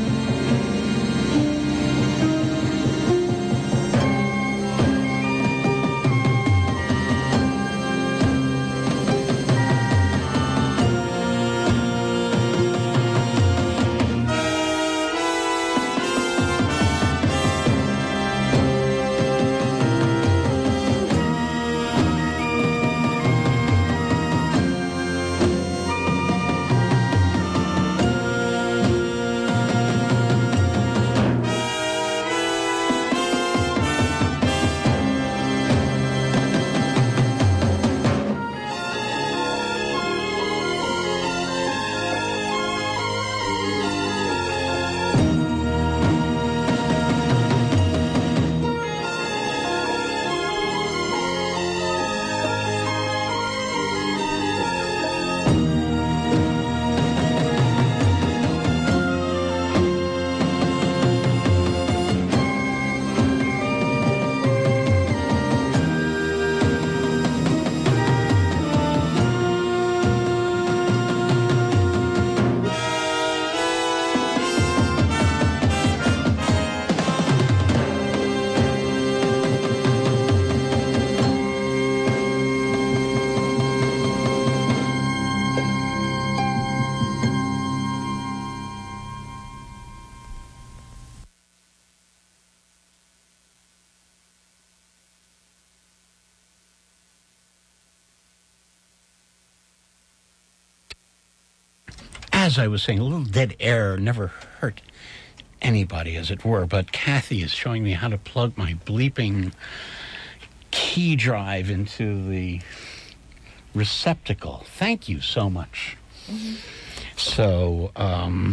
As I was saying, a little dead air never hurt anybody, as it were, but Kathy is showing me how to plug my bleeping key drive into the receptacle. Thank you so much. Mm-hmm. So, um,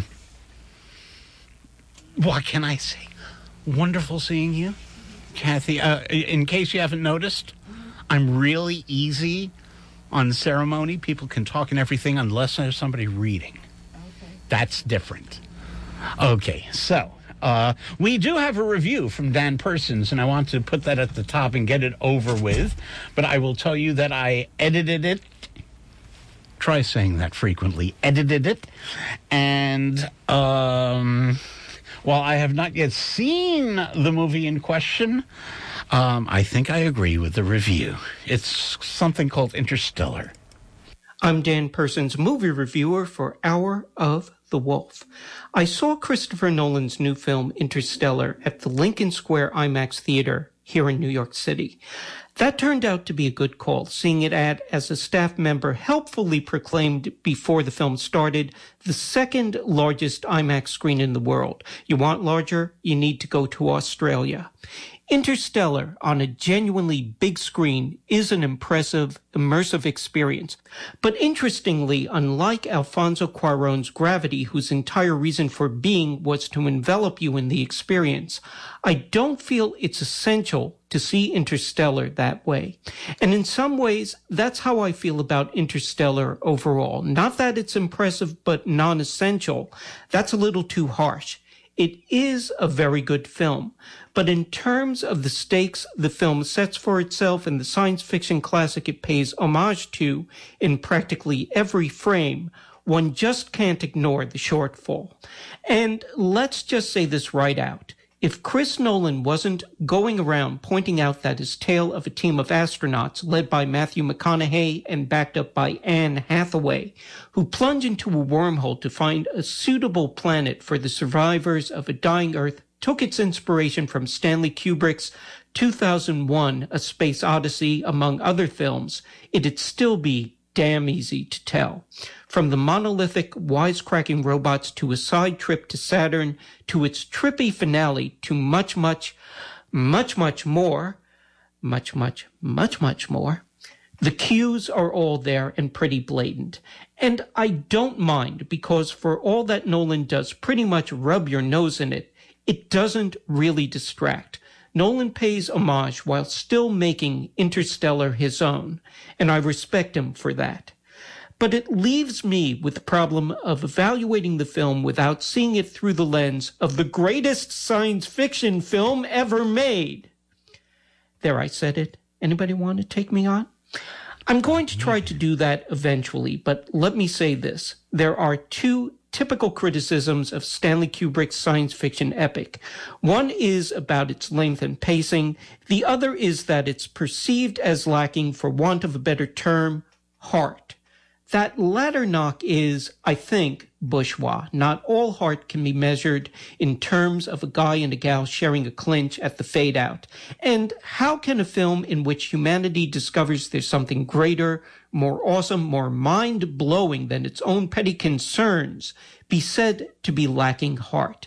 what can I say? Wonderful seeing you, Kathy. Uh, in case you haven't noticed, I'm really easy on ceremony. People can talk and everything unless there's somebody reading. That's different. Okay, so uh, we do have a review from Dan Persons, and I want to put that at the top and get it over with. But I will tell you that I edited it. Try saying that frequently. Edited it. And um, while I have not yet seen the movie in question, um, I think I agree with the review. It's something called Interstellar. I'm Dan Persons, movie reviewer for Hour of the Wolf. I saw Christopher Nolan's new film Interstellar at the Lincoln Square IMAX Theater here in New York City. That turned out to be a good call, seeing it at, as a staff member helpfully proclaimed before the film started, the second largest IMAX screen in the world. You want larger? You need to go to Australia. Interstellar on a genuinely big screen is an impressive, immersive experience. But interestingly, unlike Alfonso Cuarón's Gravity, whose entire reason for being was to envelop you in the experience, I don't feel it's essential to see Interstellar that way. And in some ways, that's how I feel about Interstellar overall. Not that it's impressive, but non-essential. That's a little too harsh. It is a very good film, but in terms of the stakes the film sets for itself and the science fiction classic it pays homage to in practically every frame, one just can't ignore the shortfall. And let's just say this right out. If Chris Nolan wasn't going around pointing out that his tale of a team of astronauts led by Matthew McConaughey and backed up by Anne Hathaway, who plunge into a wormhole to find a suitable planet for the survivors of a dying Earth, took its inspiration from Stanley Kubrick's two thousand one A Space Odyssey, among other films, it'd still be damn easy to tell. From the monolithic, wisecracking robots to a side trip to Saturn, to its trippy finale, to much, much, much, much more, much, much, much, much more. The cues are all there and pretty blatant. And I don't mind, because for all that Nolan does pretty much rub your nose in it, it doesn't really distract. Nolan pays homage while still making Interstellar his own, and I respect him for that. But it leaves me with the problem of evaluating the film without seeing it through the lens of the greatest science fiction film ever made. There, I said it. Anybody want to take me on? I'm going to try to do that eventually, but let me say this. There are two typical criticisms of Stanley Kubrick's science fiction epic. One is about its length and pacing. The other is that it's perceived as lacking, for want of a better term, heart. That latter knock is, I think, bourgeois. Not all heart can be measured in terms of a guy and a gal sharing a clinch at the fade out. And how can a film in which humanity discovers there's something greater, more awesome, more mind-blowing than its own petty concerns be said to be lacking heart?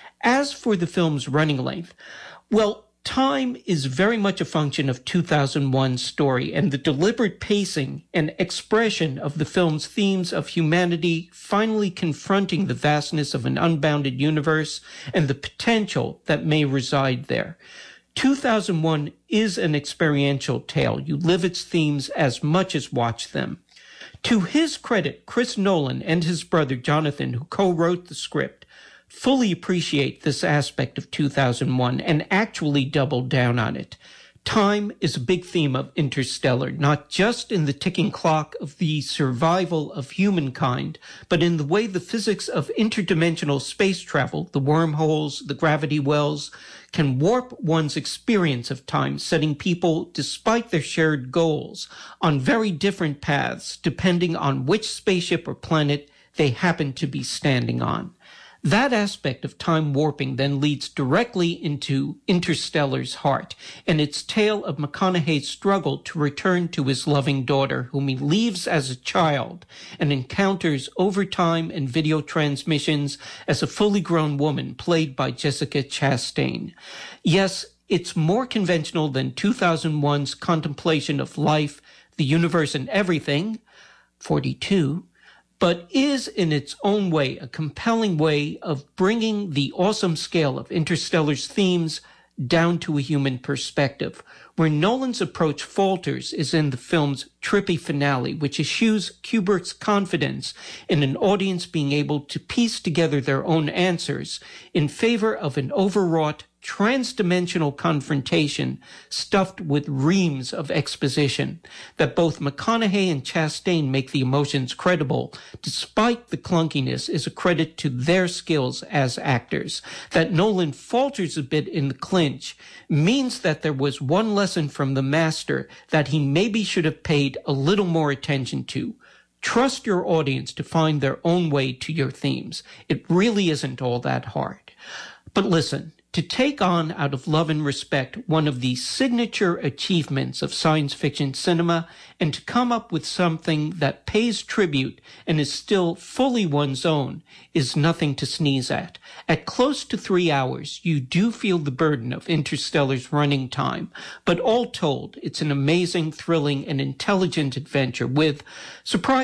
As for the film's running length, well, time is very much a function of two thousand one's story, and the deliberate pacing and expression of the film's themes of humanity finally confronting the vastness of an unbounded universe and the potential that may reside there. two thousand one is an experiential tale. You live its themes as much as watch them. To his credit, Chris Nolan and his brother Jonathan, who co-wrote the script, fully appreciate this aspect of two thousand one and actually double down on it. Time is a big theme of Interstellar, not just in the ticking clock of the survival of humankind, but in the way the physics of interdimensional space travel, the wormholes, the gravity wells, can warp one's experience of time, setting people, despite their shared goals, on very different paths, depending on which spaceship or planet they happen to be standing on. That aspect of time warping then leads directly into Interstellar's heart and its tale of McConaughey's struggle to return to his loving daughter, whom he leaves as a child and encounters over time and video transmissions as a fully grown woman played by Jessica Chastain. Yes, it's more conventional than two thousand one's contemplation of life, the universe, and everything, forty-two, but is in its own way a compelling way of bringing the awesome scale of Interstellar's themes down to a human perspective. Where Nolan's approach falters is in the film's trippy finale, which eschews Kubrick's confidence in an audience being able to piece together their own answers in favor of an overwrought, trans-dimensional confrontation stuffed with reams of exposition. That both McConaughey and Chastain make the emotions credible despite the clunkiness is a credit to their skills as actors. That Nolan falters a bit in the clinch means that there was one lesson from the master that he maybe should have paid a little more attention to. Trust your audience to find their own way to your themes. It really isn't all that hard. But listen, to take on, out of love and respect, one of the signature achievements of science fiction cinema and to come up with something that pays tribute and is still fully one's own is nothing to sneeze at. At close to three hours, you do feel the burden of Interstellar's running time, but all told, it's an amazing, thrilling, and intelligent adventure with surprise